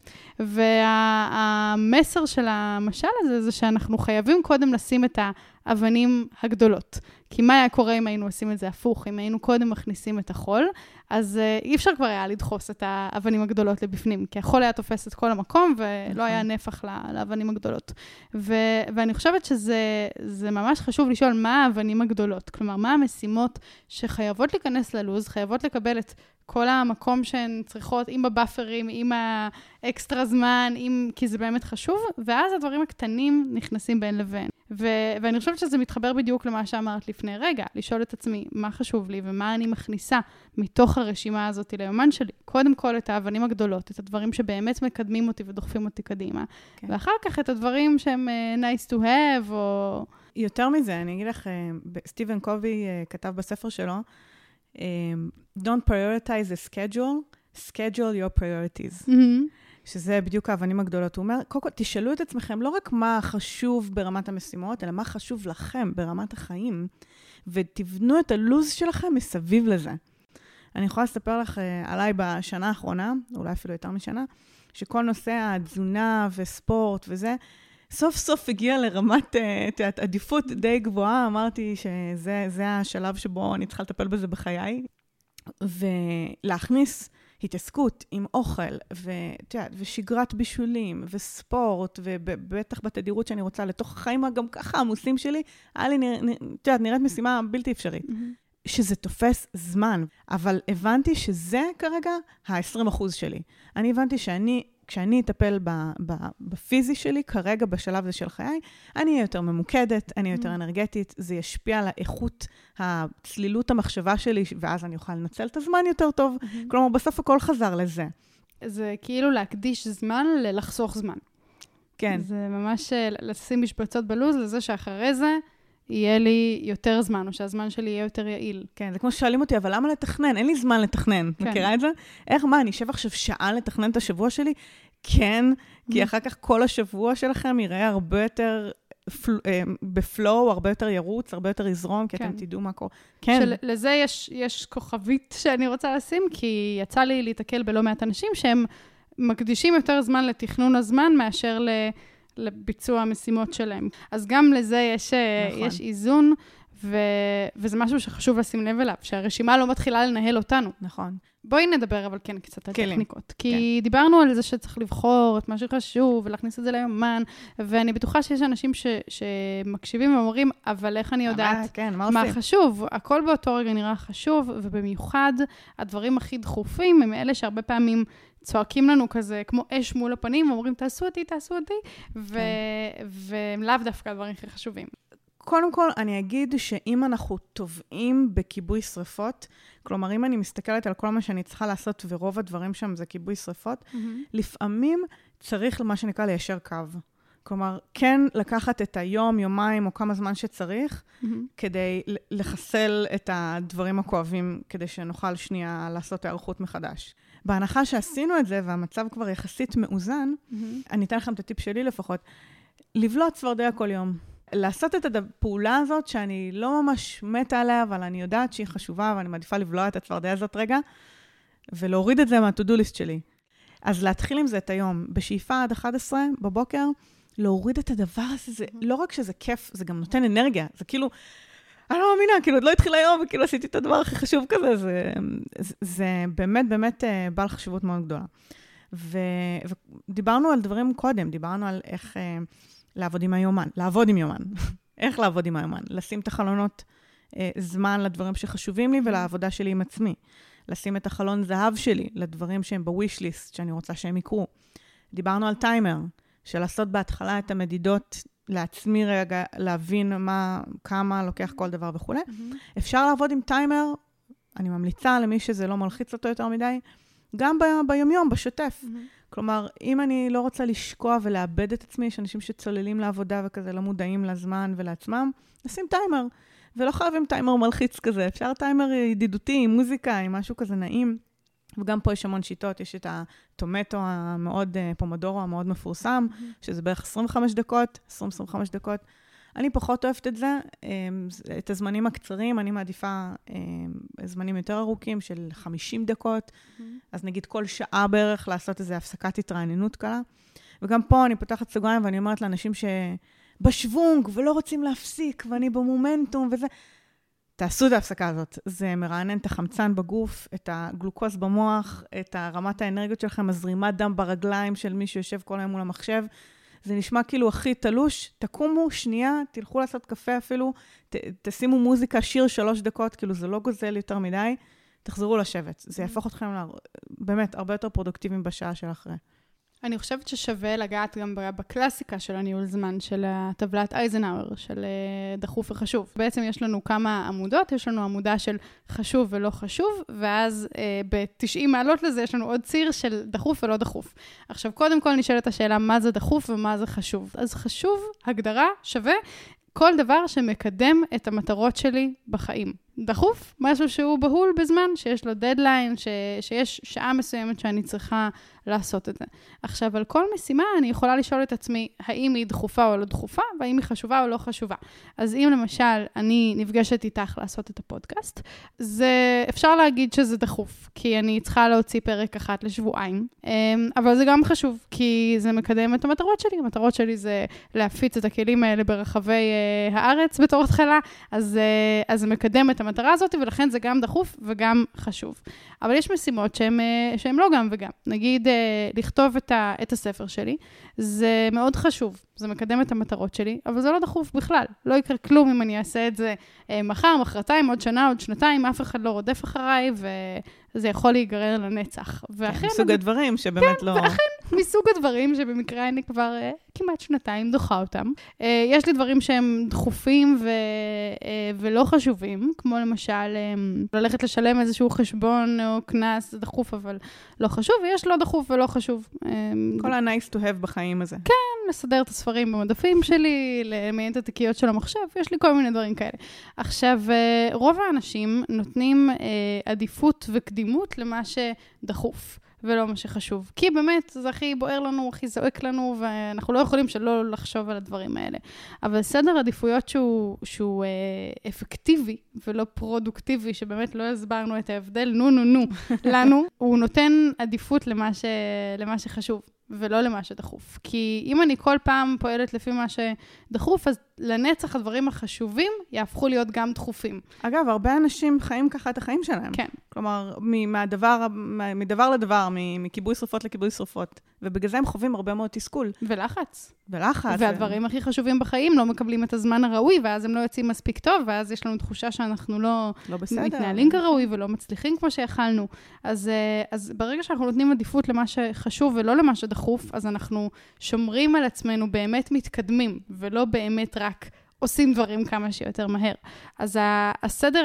והמסר של המשל הזה, זה שאנחנו חייבים קודם לשים את האבנים הגדולות. כי מה היה קורה אם היינו עושים את זה הפוך? אם היינו קודם מכניסים את החול, אז אי אפשר כבר היה לדחוס את האבנים הגדולות לבפנים, כי החול היה תופס את כל המקום, ולא היה נפח לאבנים הגדולות. ו- ואני חושבת שזה זה ממש חשוב לשאול מה האבנים הגדולות. כלומר, מה המשימות שחייבות להיכנס ללוז, חייבות לקבל את כל המקום שהן צריכות, עם הבאפרים, עם האקסטרה זמן, עם, כי זה באמת חשוב, ואז הדברים הקטנים נכנסים בין לבין. ו- ואני חושבת שזה מתחבר בדיוק למה שאמרת לפני רגע, לשאול את עצמי מה חשוב לי ומה אני מכניסה מתוך הרשימה הזאת ליומן שלי. קודם כל את האבנים הגדולות, את הדברים שבאמת מקדמים אותי ודוחפים אותי קדימה. כן. ואחר כך את הדברים שהם uh, nice to have, או... יותר מזה, אני אגיד לך, סטיבן קובי uh, כתב בספר שלו, um, Don't prioritize a schedule, schedule your priorities. Mm-hmm. שזה בדיוק האבנים הגדולות. הוא אומר, קודם כל, תשאלו את עצמכם לא רק מה חשוב ברמת המשימות, אלא מה חשוב לכם ברמת החיים, ותבנו את הלוז שלכם מסביב לזה. אני יכולה לספר לך עליי בשנה האחרונה, אולי אפילו יותר משנה, שכל נושא התזונה וספורט וזה, סוף סוף הגיע לרמת תעת, עדיפות די גבוהה. אמרתי שזה זה השלב שבו אני צריכה לטפל בזה בחיי, ולהכניס התעסקות עם אוכל, ותעת, ושגרת בישולים, וספורט, ובטח בתדירות שאני רוצה, לתוך החיים גם ככה עמוסים שלי, היה לי תעת, נראית משימה בלתי אפשרית. Mm-hmm. שזה תופס זמן, אבל הבנתי שזה כרגע ה-עשרים אחוז שלי. אני הבנתי שאני, כשאני אטפל ב- ב- בפיזי שלי, כרגע בשלב הזה של חיי, אני אהיה יותר ממוקדת, אני אהיה יותר אנרגטית, זה ישפיע על האיכות, הצלילות המחשבה שלי, ואז אני אוכל לנצל את הזמן יותר טוב. כלומר, בסוף הכל חזר לזה. זה כאילו להקדיש זמן ללחסוך זמן. כן. זה ממש לשים משבצות בלוז לזה שאחרי זה, יהיה לי יותר זמן, או שהזמן שלי יהיה יותר יעיל. כן, זה כמו ששואלים אותי, אבל למה לתכנן? אין לי זמן לתכנן. כן. מכירה את זה? איך, מה, אני אשב עכשיו שעה לתכנן את השבוע שלי? כן, כי אחר כך כל השבוע שלכם יראה הרבה יותר בפלואו, הרבה יותר ירוץ, הרבה יותר יזרום, כי אתם תדעו מה קורה. כן. לזה יש, יש כוכבית שאני רוצה לשים, כי יצא לי להתקל בלא מעט אנשים שהם מקדישים יותר זמן לתכנון הזמן מאשר ל... לביצוע המשימות שלהם. אז גם לזה יש, נכון. יש איזון, ו... וזה משהו שחשוב לשים לב אליו, שהרשימה לא מתחילה לנהל אותנו. נכון. בואי נדבר אבל כן קצת על טכניקות. כי כן. דיברנו על זה שצריך לבחור את מה שחשוב, ולהכניס את זה ליומן, ואני בטוחה שיש אנשים ש... שמקשיבים ואומרים, אבל איך אני יודעת אבל, כן, מה, מה חשוב? הכל באותו רגע נראה חשוב, ובמיוחד הדברים הכי דחופים, הם אלה שהרבה פעמים צועקים לנו כזה, כמו אש מול הפנים, ואומרים, תעשו אותי, תעשו אותי, ו... והם לאו דווקא הדברים הכי חשובים. קודם כל, אני אגיד שאם אנחנו טובעים בכיבוי שריפות, כלומר, אם אני מסתכלת על כל מה שאני צריכה לעשות, ורוב הדברים שם זה כיבוי שריפות, mm-hmm. לפעמים צריך למה שנקרא ליישר קו. כלומר, כן לקחת את היום, יומיים, או כמה זמן שצריך, mm-hmm. כדי לחסל את הדברים הכואבים, כדי שנוכל שנייה לעשות הערכות מחדש. בהנחה שעשינו את זה, והמצב כבר יחסית מאוזן, mm-hmm. אני אתן לכם את הטיפ שלי לפחות, לבלוע צפרדע כל יום. לעשות את הפעולה הזאת, שאני לא ממש מתה עליה, אבל אני יודעת שהיא חשובה, ואני מעדיפה לבלוע את הצפרדע הזאת רגע, ולהוריד את זה מה-to-do list שלי. אז להתחיל עם זה את היום, בשאיפה עד אחת עשרה בבוקר, להוריד את הדבר הזה, זה לא רק שזה כיף, זה גם נותן אנרגיה, זה כאילו, אני לא מאמינה, כאילו עוד לא התחיל היום, וכאילו עשיתי את הדבר הכי חשוב כזה, זה, זה, זה באמת, באמת בעל חשיבות מאוד גדולה. ו, ודיברנו על דברים קודם, דיברנו על איך לעבוד עם היומן, לעבוד עם יומן, איך לעבוד עם היומן, לשים את החלונות זמן לדברים שחשובים לי, ולעבודה שלי עם עצמי. לשים את החלון זהב שלי לדברים שהם בוויש ליסט, שאני רוצה שהם יקרו. דיברנו על טיימר, של לעשות בהתחלה את המדידות, לעצמי רגע, להבין מה, כמה לוקח כל דבר וכו'. Mm-hmm. אפשר לעבוד עם טיימר, אני ממליצה למי שזה לא מלחיץ אותו יותר מדי, גם ב- ביומיום, בשוטף. Mm-hmm. כלומר, אם אני לא רוצה לשקוע ולאבד את עצמי, יש אנשים שצוללים לעבודה וכזה לא מודעים לזמן ולעצמם, נשים טיימר. ולא חייבים טיימר מלחיץ כזה, אפשר טיימר ידידותי, עם מוזיקה, עם משהו כזה נעים. וגם פה יש המון שיטות, יש את הטומטו המאוד, פומודורו המאוד מפורסם, mm-hmm. שזה בערך עשרים וחמש דקות, עשרים עד עשרים וחמש דקות. אני פחות אוהבת את זה, את הזמנים הקצרים, אני מעדיפה זמנים יותר ארוכים של חמישים דקות, mm-hmm. אז נגיד כל שעה בערך לעשות איזו הפסקת התרעננות קלה. וגם פה אני פותחת סוגריים ואני אומרת לאנשים ש... בשוונג, ולא רוצים להפסיק, ואני במומנטום, וזה... תעשו את ההפסקה הזאת. זה מרענן את החמצן בגוף, את הגלוקוז במוח, את רמת האנרגיות שלכם, הזרימת דם ברגליים של מי שיושב כל היום מול המחשב. זה נשמע כאילו הכי תלוש. תקומו שנייה, תלכו לעשות קפה אפילו, ת, תשימו מוזיקה, שיר שלוש דקות, כאילו זה לא גוזל יותר מדי, תחזרו לשבת. זה יהפוך אתכם לה... באמת הרבה יותר פרודוקטיביים בשעה של אחרי. אני חושבת ששווה לגעת גם בקלאסיקה של הניהול זמן, של הטבלת אייזנהאואר, של דחוף וחשוב. בעצם יש לנו כמה עמודות, יש לנו עמודה של חשוב ולא חשוב, ואז ב-תשעים מעלות לזה יש לנו עוד ציר של דחוף ולא דחוף. עכשיו, קודם כל נשאלת השאלה מה זה דחוף ומה זה חשוב. אז חשוב, הגדרה, שווה, כל דבר שמקדם את המטרות שלי בחיים. דחוף, משהו שהוא בהול בזמן, שיש לו דדליין, ש... שיש שעה מסוימת שאני צריכה לעשות את זה. עכשיו, על כל משימה אני יכולה לשאול את עצמי, האם היא דחופה או לא דחופה, והאם היא חשובה או לא חשובה. אז אם למשל אני נפגשת איתך לעשות את הפודקאסט, זה אפשר להגיד שזה דחוף, כי אני צריכה להוציא פרק אחת לשבועיים, אבל זה גם חשוב, כי זה מקדם את המטרות שלי. המטרות שלי זה להפיץ את הכלים האלה ברחבי הארץ בתור התחלה, אז, אז זה מקדם את המטרה הזאת, ולכן זה גם דחוף וגם חשוב. אבל יש משימות שהן, שהן לא גם וגם. נגיד, לכתוב את, ה, את הספר שלי, זה מאוד חשוב. זה מקדם את המטרות שלי, אבל זה לא דחוף בכלל. לא יקרה כלום אם אני אעשה את זה מחר, מחרתיים, עוד שנה, עוד שנתיים, אף אחד לא רודף אחריי, וזה יכול להיגרר לנצח. כן, מסוג אני... הדברים שבאמת כן, לא... ואכן, מסוג הדברים שבמקרה אני כבר uh, כמעט שנתיים דוחה אותם. Uh, יש לי דברים שהם דחופים ו, uh, ולא חשובים, כמו למשל um, ללכת לשלם איזשהו חשבון או כנס, זה דחוף אבל לא חשוב, ויש לא דחוף ולא חשוב. כל ה-nice to have בחיים הזה. כן, לסדר את הספרים במדפים שלי, למיין את התיקיות של המחשב, יש לי כל מיני דברים כאלה. עכשיו, רוב האנשים נותנים עדיפות וקדימות למה שדחוף. ולא מה שחשוב. כי באמת זה הכי בוער לנו, הכי זועק לנו, ואנחנו לא יכולים שלא לחשוב על הדברים האלה. אבל סדר עדיפויות שהוא, שהוא אה, אפקטיבי ולא פרודוקטיבי, שבאמת לא הסברנו את ההבדל, נו נו נו, לנו, הוא נותן עדיפות למה, ש, למה שחשוב. ולא למה שדחוף. כי אם אני כל פעם פועלת לפי מה שדחוף, אז לנצח הדברים החשובים יהפכו להיות גם דחופים. אגב, הרבה אנשים חיים ככה את החיים שלהם. כן. כלומר, מהדבר, מדבר לדבר, מכיבוי שרפות לכיבוי שרפות. ובגלל זה הם חווים הרבה מאוד תסכול. ולחץ. ולחץ. והדברים הכי חשובים בחיים לא מקבלים את הזמן הראוי, ואז הם לא יוצאים מספיק טוב, ואז יש לנו תחושה שאנחנו לא, לא בסדר. מתנהלים כראוי ולא מצליחים כמו שיכלנו. אז, אז ברגע שאנחנו נותנים עדיפות למה שחשוב ולא למה שדחוף, אז אנחנו שומרים על עצמנו באמת מתקדמים, ולא באמת רק עושים דברים כמה שיותר מהר. אז הסדר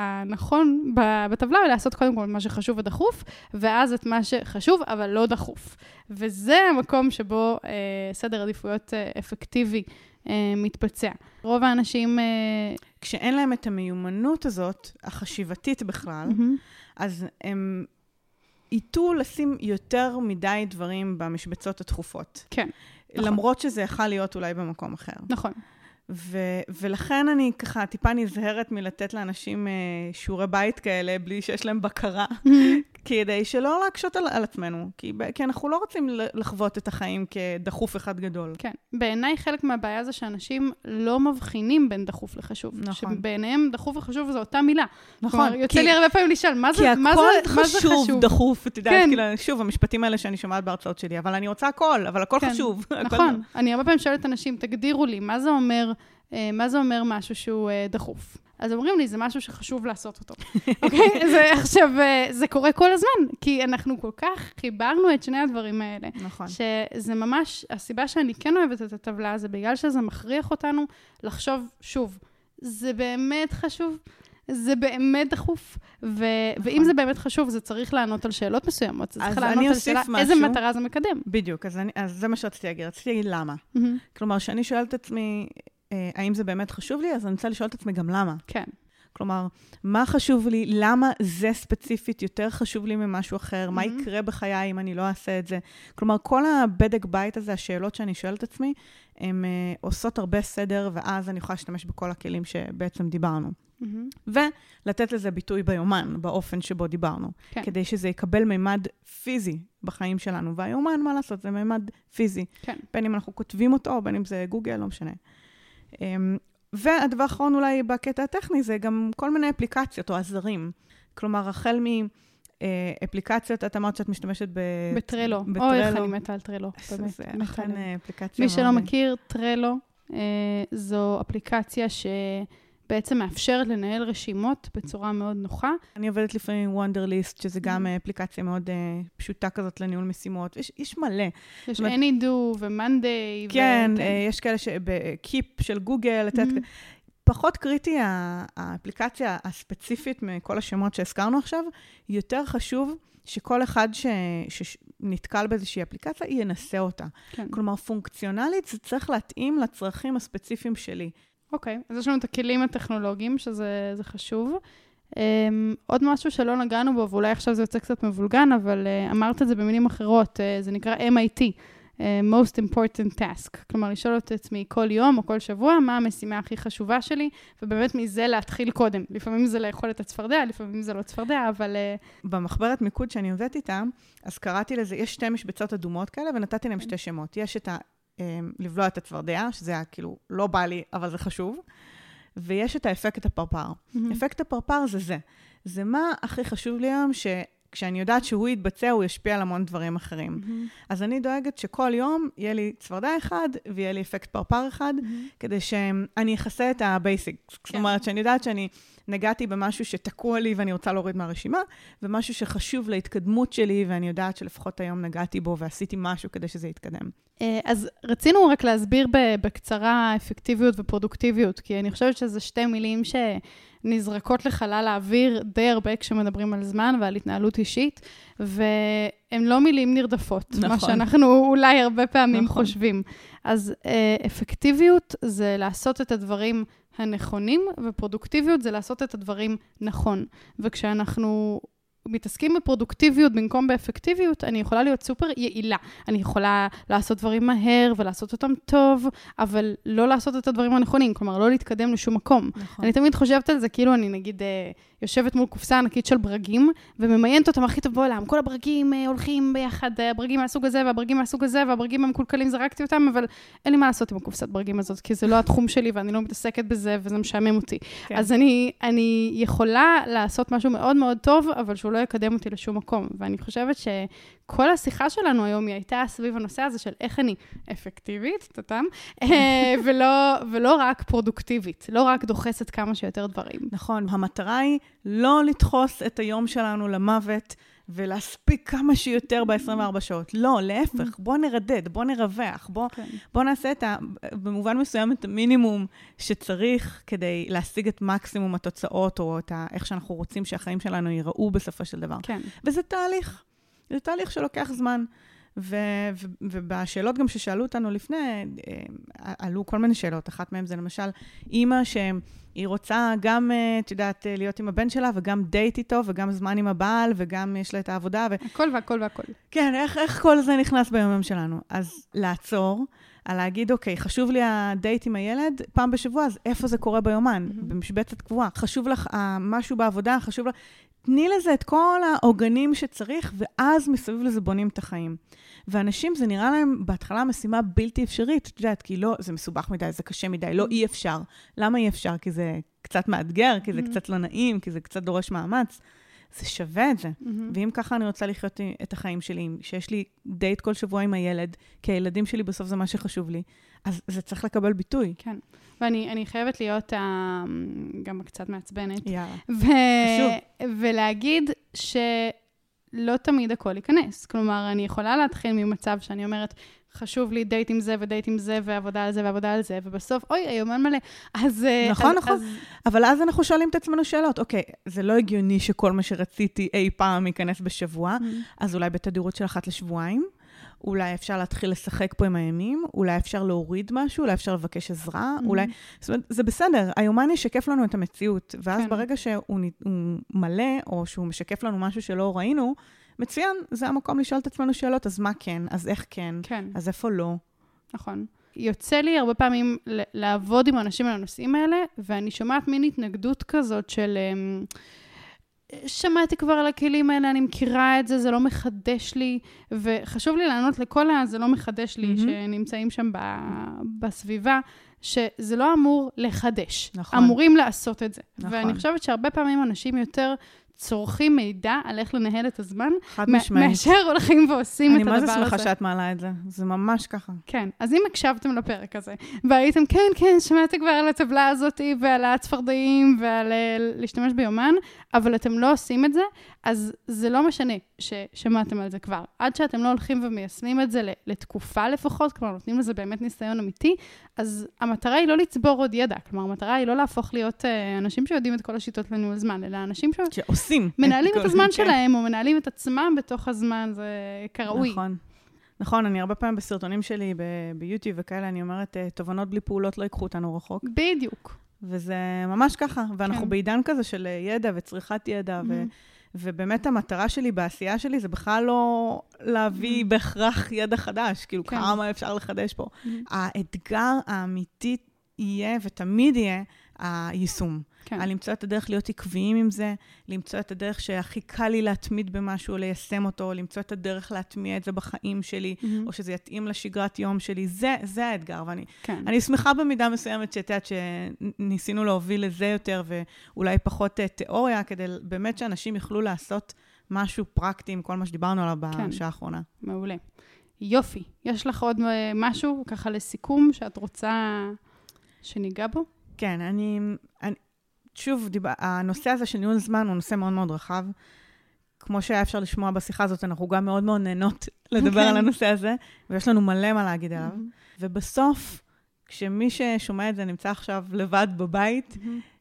הנכון בטבלה הוא לעשות קודם כל מה שחשוב ודחוף, ואז את מה שחשוב אבל לא דחוף. וזה המקום שבו אה, סדר עדיפויות אה, אפקטיבי אה, מתבצע. רוב האנשים... אה... כשאין להם את המיומנות הזאת, החשיבתית בכלל, mm-hmm. אז הם ייתו לשים יותר מדי דברים במשבצות התכופות. כן. למרות נכון. שזה יכול להיות אולי במקום אחר. נכון. ו- ולכן אני ככה טיפה נזהרת מלתת לאנשים אה, שיעורי בית כאלה, בלי שיש להם בקרה, כדי שלא להקשות על, על עצמנו, כי, כי אנחנו לא רוצים לחוות את החיים כדחוף אחד גדול. כן, בעיניי חלק מהבעיה זה שאנשים לא מבחינים בין דחוף לחשוב. נכון. שבעיניהם דחוף וחשוב זו אותה מילה. נכון. כלומר, יוצא כי, לי הרבה פעמים לשאול, מה זה, מה זה, זה, מה זה חשוב? חשוב? דחוף, את יודעת, כן. כאילו, שוב, המשפטים האלה שאני שומעת בהרצאות שלי, אבל אני רוצה הכל, אבל הכל כן. חשוב. נכון, הכל... אני הרבה פעמים שואלת אנשים, תגדירו לי, מה זה אומר... מה זה אומר משהו שהוא דחוף? אז אומרים לי, זה משהו שחשוב לעשות אותו. אוקיי? זה עכשיו, זה קורה כל הזמן, כי אנחנו כל כך חיברנו את שני הדברים האלה. נכון. שזה ממש, הסיבה שאני כן אוהבת את הטבלה, זה בגלל שזה מכריח אותנו לחשוב שוב. זה באמת חשוב, זה באמת דחוף, ו- ואם זה באמת חשוב, זה צריך לענות על שאלות מסוימות. זה צריך לענות על שאלה, איזה מטרה זה מקדם. בדיוק, אז, אני, אז זה מה שרציתי להגיד. רציתי להגיד למה. כלומר, שאני שואלת את עצמי, האם זה באמת חשוב לי? אז אני רוצה לשאול את עצמי גם למה. כן. כלומר, מה חשוב לי? למה זה ספציפית יותר חשוב לי ממשהו אחר? מה יקרה בחיי אם אני לא אעשה את זה? כלומר, כל הבדק בית הזה, השאלות שאני שואלת את עצמי, הן עושות הרבה סדר, ואז אני יכולה להשתמש בכל הכלים שבעצם דיברנו. ולתת לזה ביטוי ביומן, באופן שבו דיברנו. כן. כדי שזה יקבל מימד פיזי בחיים שלנו. והיומן, מה לעשות? זה מימד פיזי. כן. בין אם אנחנו כותבים אותו, או בין אם זה גוגל, לא משנה. והדבר האחרון אולי בקטע הטכני, זה גם כל מיני אפליקציות או עזרים. כלומר, החל מאפליקציות, את אמרת שאת משתמשת ב... בטרלו. אוי, איך אני מתה על טרלו. זה אכן אפליקציה. מי שלא מכיר, טרלו, זו אפליקציה ש... בעצם מאפשרת לנהל רשימות בצורה מאוד נוחה. אני עובדת לפעמים וונדרליסט, שזה גם אפליקציה מאוד פשוטה כזאת לניהול משימות. יש, יש מלא. יש Anydo ו-Monday. כן, יש כאלה בקיפ של גוגל. פחות קריטי, האפליקציה הספציפית מכל השמות שהזכרנו עכשיו, יותר חשוב שכל אחד שנתקל באיזושהי אפליקציה, ינסה אותה. כלומר, פונקציונלית, זה צריך להתאים לצרכים הספציפיים שלי. אוקיי, אז יש לנו את הכלים הטכנולוגיים, שזה זה חשוב. Um, עוד משהו שלא נגענו בו, ואולי עכשיו זה יוצא קצת מבולגן, אבל uh, אמרת את זה במילים אחרות, uh, זה נקרא M I T, uh, Most Important Task. כלומר, לשאול את עצמי כל יום או כל שבוע, מה המשימה הכי חשובה שלי, ובאמת מזה להתחיל קודם. לפעמים זה לאכול את הצפרדע, לפעמים זה לא צפרדע, אבל... Uh... במחברת מיקוד שאני עובדת איתה, אז קראתי לזה, יש שתי משבצות אדומות כאלה, ונתתי להם שתי שמות. יש את ה... לבלוע את הצפרדע, שזה היה כאילו לא בא לי, אבל זה חשוב. ויש את האפקט הפרפר. Mm-hmm. אפקט הפרפר זה זה. זה מה הכי חשוב לי היום, שכשאני יודעת שהוא יתבצע, הוא ישפיע על המון דברים אחרים. Mm-hmm. אז אני דואגת שכל יום יהיה לי צפרדע אחד, ויהיה לי אפקט פרפר אחד, mm-hmm. כדי שאני אחסה את הבייסיק. זאת אומרת, שאני יודעת שאני נגעתי במשהו שתקוע לי ואני רוצה להוריד מהרשימה, ומשהו שחשוב להתקדמות שלי, ואני יודעת שלפחות היום נגעתי בו ועשיתי משהו כדי שזה יתקדם. אז רצינו רק להסביר בקצרה אפקטיביות ופרודוקטיביות, כי אני חושבת שזה שתי מילים שנזרקות לחלל האוויר די הרבה כשמדברים על זמן ועל התנהלות אישית, והן לא מילים נרדפות, נכון. מה שאנחנו אולי הרבה פעמים נכון. חושבים. אז אפקטיביות זה לעשות את הדברים הנכונים, ופרודוקטיביות זה לעשות את הדברים נכון. וכשאנחנו מתעסקים בפרודוקטיביות במקום באפקטיביות, אני יכולה להיות סופר יעילה. אני יכולה לעשות דברים מהר ולעשות אותם טוב, אבל לא לעשות את הדברים הנכונים, כלומר, לא להתקדם לשום מקום. נכון. אני תמיד חושבת על זה, כאילו אני נגיד יושבת מול קופסה ענקית של ברגים, וממיינת אותם הכי טוב בעולם. כל הברגים הולכים ביחד, הברגים מהסוג הזה, והברגים מהסוג הזה, והברגים המקולקלים, זרקתי אותם, אבל אין לי מה לעשות עם הקופסת ברגים הזאת, כי זה לא התחום שלי, ואני לא מתעסקת בזה, וזה משעמם אותי. כן. אז אני, אני יכולה לעשות משהו מאוד מאוד טוב, אבל שהוא לא יקדם אותי לשום מקום. ואני חושבת שכל השיחה שלנו היום היא הייתה סביב הנושא הזה של איך אני אפקטיבית, תתם, ולא, ולא רק פרודוקטיבית, לא רק דוחסת כמה שיותר דברים. נכון, המטרה היא לא לדחוס את היום שלנו למוות, ולהספיק כמה שיותר ב-עשרים וארבע שעות. לא, להפך, בוא נרדד, בוא נרווח, בוא, כן. בוא נעשה את ה, במובן מסוים את המינימום שצריך כדי להשיג את מקסימום התוצאות, או את ה, איך שאנחנו רוצים שהחיים שלנו ייראו בסופו של דבר. כן. וזה תהליך, זה תהליך שלוקח זמן. ו- ו- ובשאלות גם ששאלו אותנו לפני, עלו כל מיני שאלות. אחת מהן זה למשל, אמא שהיא רוצה גם, את יודעת, להיות עם הבן שלה, וגם דייט איתו, וגם זמן עם הבעל, וגם יש לה את העבודה. ו... הכל והכל והכל. כן, איך, איך כל זה נכנס ביומם שלנו? אז לעצור, על להגיד, אוקיי, חשוב לי הדייט עם הילד, פעם בשבוע, אז איפה זה קורה ביומן? Mm-hmm. במשבצת קבועה. חשוב לך משהו בעבודה, חשוב לך... תני לזה את כל העוגנים שצריך, ואז מסביב לזה בונים את החיים. ואנשים, זה נראה להם בהתחלה משימה בלתי אפשרית, את יודעת, כי לא, זה מסובך מדי, זה קשה מדי, לא אי אפשר. למה אי אפשר? כי זה קצת מאתגר, כי זה קצת לא נעים, כי זה קצת דורש מאמץ. זה שווה את זה. ואם ככה אני רוצה לחיות את החיים שלי, שיש לי דייט כל שבוע עם הילד, כי הילדים שלי בסוף זה מה שחשוב לי, אז זה צריך לקבל ביטוי. כן. ואני אני חייבת להיות uh, גם קצת מעצבנת. יאללה. ו- ולהגיד שלא תמיד הכל ייכנס. כלומר, אני יכולה להתחיל ממצב שאני אומרת, חשוב לי דייט עם זה ודייט עם זה, ועבודה על זה ועבודה על זה, ובסוף, אוי, היומן מלא. אז... נכון, אז, נכון. אז... אבל אז אנחנו שואלים את עצמנו שאלות. אוקיי, זה לא הגיוני שכל מה שרציתי אי פעם ייכנס בשבוע, mm-hmm. אז אולי בתדירות של אחת לשבועיים, אולי אפשר להתחיל לשחק פה עם הימים, אולי אפשר להוריד משהו, אולי אפשר לבקש עזרה, mm-hmm. אולי... זאת אומרת, זה בסדר, היומן ישקף לנו את המציאות, ואז כן. ברגע שהוא מלא, או שהוא משקף לנו משהו שלא ראינו, מצוין, זה המקום לשאול את עצמנו שאלות, אז מה כן? אז איך כן? כן. אז איפה לא? נכון. יוצא לי הרבה פעמים לעבוד עם אנשים על הנושאים האלה, ואני שומעת מין התנגדות כזאת של... שמעתי כבר על הכלים האלה, אני מכירה את זה, זה לא מחדש לי, וחשוב לי לענות לכל ה... זה לא מחדש לי, mm-hmm. שנמצאים שם ב... בסביבה, שזה לא אמור לחדש. נכון. אמורים לעשות את זה. נכון. ואני חושבת שהרבה פעמים אנשים יותר... צורכים מידע על איך לנהל את הזמן, מאשר הולכים ועושים את הדבר הזה. אני מה זה שמחה שאת מעלה את זה? זה ממש ככה. כן, אז אם הקשבתם לפרק הזה, והייתם, כן, כן, שמעתי כבר על הטבלה הזאת, ועל הצפרדעים, ועל להשתמש ביומן, אבל אתם לא עושים את זה, אז זה לא משנה ששמעתם על זה כבר. עד שאתם לא הולכים ומיישמים את זה לתקופה לפחות, כלומר, נותנים לזה באמת ניסיון אמיתי, אז המטרה היא לא לצבור עוד ידע, כלומר, המטרה היא לא להפוך להיות אנשים שיודעים את כל השיטות לניהול זמן, אלא אנשים שעושים. מנהלים את הזמן שלהם, או מנהלים את עצמם בתוך הזמן, זה כראוי. נכון. נכון, אני הרבה פעמים בסרטונים שלי, ביוטיוב וכאלה, אני אומרת, תובנות בלי פעולות לא ייקחו אותנו רחוק. בדיוק. וזה ממש ככה, ואנחנו בעידן כזה של ידע וצריכת ידע, ו... ובאמת המטרה שלי בעשייה שלי, זה בכלל לא להביא בהכרח ידע חדש, כאילו כן. כמה אפשר לחדש פה. Mm-hmm. האתגר האמיתי יהיה, ותמיד יהיה, היישום. כן. על למצוא את הדרך להיות עקביים עם זה, למצוא את הדרך שהכי קל לי להתמיד במשהו, או ליישם אותו, למצוא את הדרך להטמיע את זה בחיים שלי, mm-hmm. או שזה יתאים לשגרת יום שלי. זה, זה האתגר, ואני כן. אני שמחה במידה מסוימת שתעת שניסינו להוביל לזה יותר, ואולי פחות תיאוריה, כדי באמת שאנשים יוכלו לעשות משהו פרקטי עם כל מה שדיברנו עליו כן. בשעה האחרונה. מעולה. יופי. יש לך עוד משהו, ככה לסיכום, שאת רוצה שניגע בו? כן, אני... אני שוב, דיבה, הנושא הזה של ניהול זמן הוא נושא מאוד מאוד רחב. כמו שהיה אפשר לשמוע בשיחה הזאת, אנחנו גם מאוד מאוד נהנות לדבר על הנושא הזה, ויש לנו מלא מה להגיד עליו. ובסוף, כשמי ששומע את זה נמצא עכשיו לבד בבית,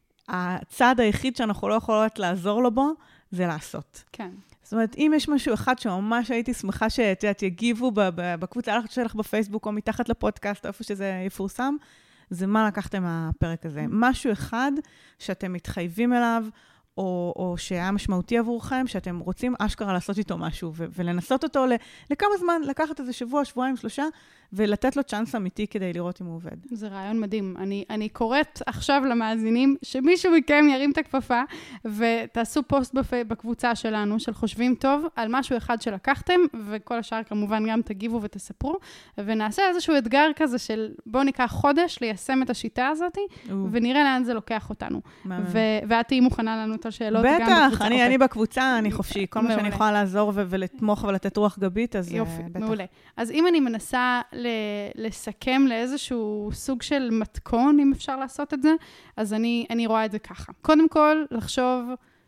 הצעד היחיד שאנחנו לא יכולות לעזור לו בו, זה לעשות. כן. זאת אומרת, אם יש משהו אחד שממש הייתי שמחה שאת יגיבו בקבוצה שלך בפייסבוק, או מתחת לפודקאסט, או איפה שזה יפורסם, זה מה לקחתם מהפרק הזה. משהו אחד שאתם מתחייבים אליו, או, או שהיה משמעותי עבורכם, שאתם רוצים אשכרה לעשות איתו משהו, ו- ולנסות אותו ל- לכמה זמן, לקחת איזה שבוע, שבועיים, שלושה, ולתת לו צ'אנס אמיתי כדי לראות אם הוא עובד. זה רעיון מדהים. אני, אני קוראת עכשיו למאזינים, שמישהו מכם ירים את הכפפה, ותעשו פוסט בפ... בקבוצה שלנו, של חושבים טוב, על משהו אחד שלקחתם, וכל השאר כמובן גם תגיבו ותספרו, ונעשה איזשהו אתגר כזה של בואו ניקח חודש ליישם את השיטה הזאת, ונראה לאן זה לוקח אותנו. ו- ואת תהיי מוכנה לנו את השאלות גם בקבוצה. בטח, אני, אני בקבוצה, אני חופשי. כל מה שאני יכולה לעזור ו- ולתמוך ולתת רוח גבית, אז יופי, בטח. מעולה. אז אם אני מנסה ל- לסכם לאיזשהו סוג של מתכון, אם אפשר לעשות את זה, אז אני, אני רואה את זה ככה. קודם כל, לחשוב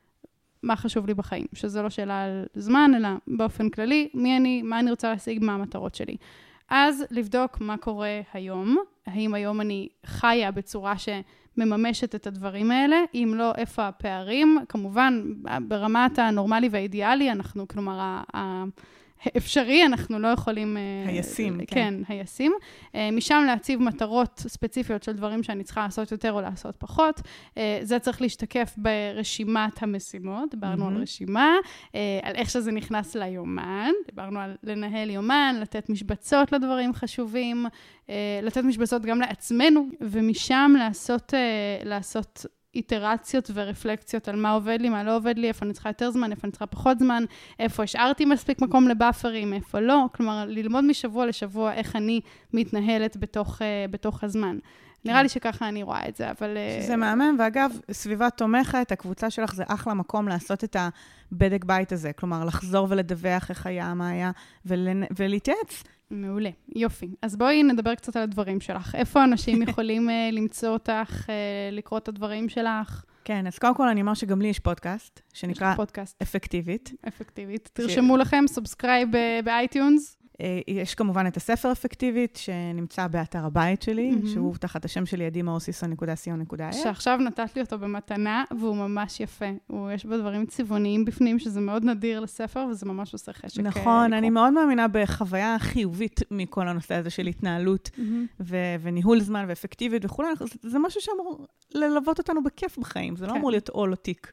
מה חשוב לי בחיים, שזה לא שאלה על זמן, אלא באופן כללי, מי אני, מה אני רוצה להשיג, מה המטרות שלי. אז לבדוק מה קורה היום, האם היום אני חיה בצורה שמממשת את הדברים האלה, אם לא, איפה הפערים, כמובן, ברמת הנורמלי והאידיאלי, אנחנו, כלומר, ה... אפשרי, אנחנו לא יכולים... הישים, כן. כן, הישים. משם להציב מטרות ספציפיות של דברים שאני צריכה לעשות יותר או לעשות פחות. זה צריך להשתקף ברשימת המשימות, דיברנו על רשימה, על איך שזה נכנס ליומן, דיברנו על לנהל יומן, לתת משבצות לדברים חשובים, לתת משבצות גם לעצמנו, ומשם לעשות, לעשות איטרציות ורפלקציות על מה עובד לי, מה לא עובד לי, איפה אני צריכה יותר זמן, איפה אני צריכה פחות זמן, איפה השארתי מספיק מקום לבאפרים, איפה לא, כלומר, ללמוד משבוע לשבוע איך אני מתנהלת בתוך, בתוך הזמן. נראה לי שככה אני רואה את זה, אבל... שזה מהמם, ואגב, סביבה תומכת, הקבוצה שלך זה אחלה מקום לעשות את הבדק בית הזה, כלומר, לחזור ולדווח איך היה, מה היה, ולהתייעץ. מעולה, יופי. אז בואי נדבר קצת על הדברים שלך. איפה אנשים יכולים למצוא אותך, לקרוא את הדברים שלך? כן, אז קודם כל אני אומר שגם לי יש פודקאסט, שנקרא פודקאסט. אפקטיבית. אפקטיבית. תרשמו לכם, סובסקרייב באייטיונס. יש כמובן את הספר אפקטיבית, שנמצא באתר הבית שלי, mm-hmm. שהוא תחת השם שלי, עדימה אוסיסון נקודה סי או נקודה איי. שעכשיו נתת לי אותו במתנה, והוא ממש יפה. הוא, יש בו דברים צבעוניים בפנים, שזה מאוד נדיר לספר, וזה ממש עושה חשק. נכון, לקרוא. אני מאוד מאמינה בחוויה חיובית מכל הנושא הזה של התנהלות, mm-hmm. ו- וניהול זמן ואפקטיבית וכו'. זה משהו שאמור ללוות אותנו בכיף בחיים, זה לא אמור להיות עול או תיק.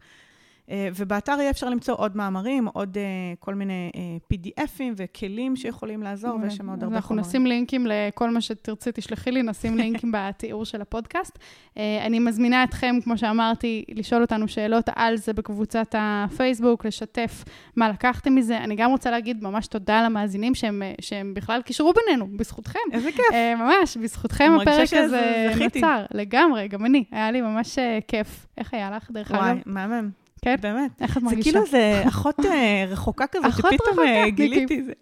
ובאתר יהיה אפשר למצוא עוד מאמרים, עוד כל מיני פי די אפים וכלים שיכולים לעזור, ויש שם עוד הרבה אנחנו חומרים. נשים לינקים לכל מה שתרצי, תשלחי לי, נשים לינקים בתיאור של הפודקאסט. אני מזמינה אתכם, כמו שאמרתי, לשאול אותנו שאלות על זה בקבוצת הפייסבוק, לשתף מה לקחתם מזה. אני גם רוצה להגיד ממש תודה למאזינים שהם, שהם בכלל קישרו בינינו, בזכותכם. איזה כיף. ממש, בזכותכם הפרק הזה נוצר. לגמרי, גם אני. היה לי ממש כיף. איך היה לך, דרך אגב? וואי, מהמם. כן, באמת. איך את זה מרגישה? כאילו זה אחות רחוקה כזאת, שפתאום גיליתי זה.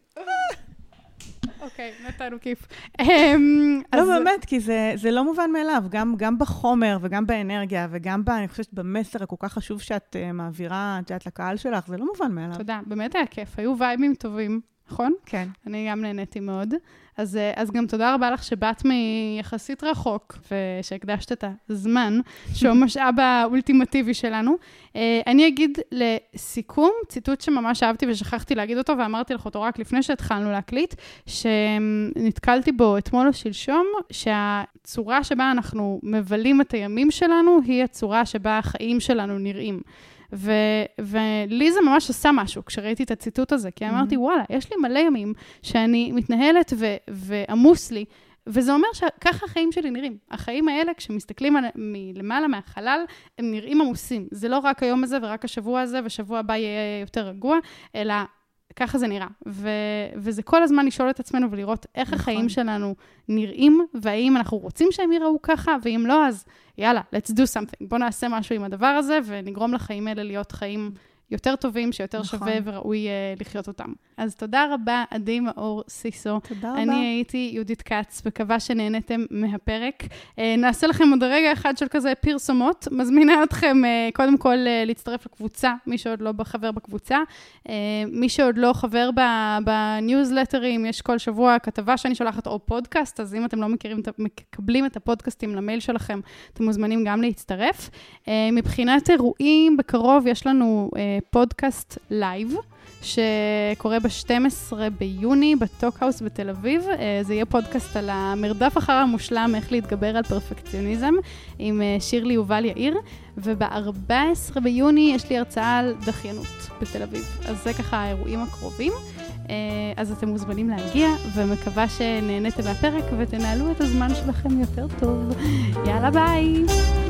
אוקיי, נתנו כיף. לא באמת, כי זה לא מובן מאליו, גם בחומר וגם באנרגיה וגם, אני חושבת, במסר הכל כך חשוב שאת מעבירה, את יודעת, לקהל שלך, זה לא מובן מאליו. תודה, באמת היה כיף, היו וייבים טובים, נכון? כן. אני גם נהניתי מאוד. אז, אז גם תודה רבה לך שבאת מיחסית רחוק, ושהקדשת את הזמן, שהוא המשאב האולטימטיבי שלנו. אני אגיד לסיכום, ציטוט שממש אהבתי ושכחתי להגיד אותו, ואמרתי לך אותו רק לפני שהתחלנו להקליט, שנתקלתי בו אתמול או שלשום, שהצורה שבה אנחנו מבלים את הימים שלנו, היא הצורה שבה החיים שלנו נראים. ו- ולי זה ממש עשה משהו כשראיתי את הציטוט הזה, כי אמרתי, וואלה, יש לי מלא ימים שאני מתנהלת ו- ועמוס לי, וזה אומר שככה החיים שלי נראים. החיים האלה, כשמסתכלים על, מלמעלה מהחלל, הם נראים עמוסים. זה לא רק היום הזה ורק השבוע הזה, ושבוע הבא יהיה יותר רגוע, אלא ככה זה נראה. ו- וזה כל הזמן לשאול את עצמנו ולראות איך נכון. החיים שלנו נראים, והאם אנחנו רוצים שהם יראו ככה, ואם לא, אז יאללה, let's do something. בוא נעשה משהו עם הדבר הזה, ונגרום לחיים האלה להיות חיים יותר טובים, שיותר נכון. שווה וראוי uh, לחיות אותם. אז תודה רבה, עדי מאור סיסו. תודה רבה. אני הייתי יהודית קץ, מקווה שנהנתם מהפרק. Uh, נעשה לכם עוד רגע אחד של כזה פרסומות. מזמינה אתכם uh, קודם כל uh, להצטרף לקבוצה, מי שעוד לא חבר בקבוצה. Uh, מי שעוד לא חבר בניוזלטרים, יש כל שבוע כתבה שאני שולחת או פודקאסט, אז אם אתם לא מכירים, מקבלים את הפודקאסטים למייל שלכם, אתם מוזמנים גם להצטרף. Uh, מבחינת אירועים, בקרוב יש לנו uh, פודקאסט לייב, שקורה ב-שנים עשר ביוני בטוקהאוס בתל אביב. זה יהיה פודקאסט על המרדף אחר המושלם, איך להתגבר על פרפקציוניזם, עם שירלי יובל יאיר, וב-ארבעה עשר ביוני יש לי הרצאה על דחיינות בתל אביב. אז זה ככה האירועים הקרובים. אז אתם מוזמנים להגיע, ומקווה שנהנתם מהפרק ותנהלו את הזמן שלכם יותר טוב. יאללה ביי!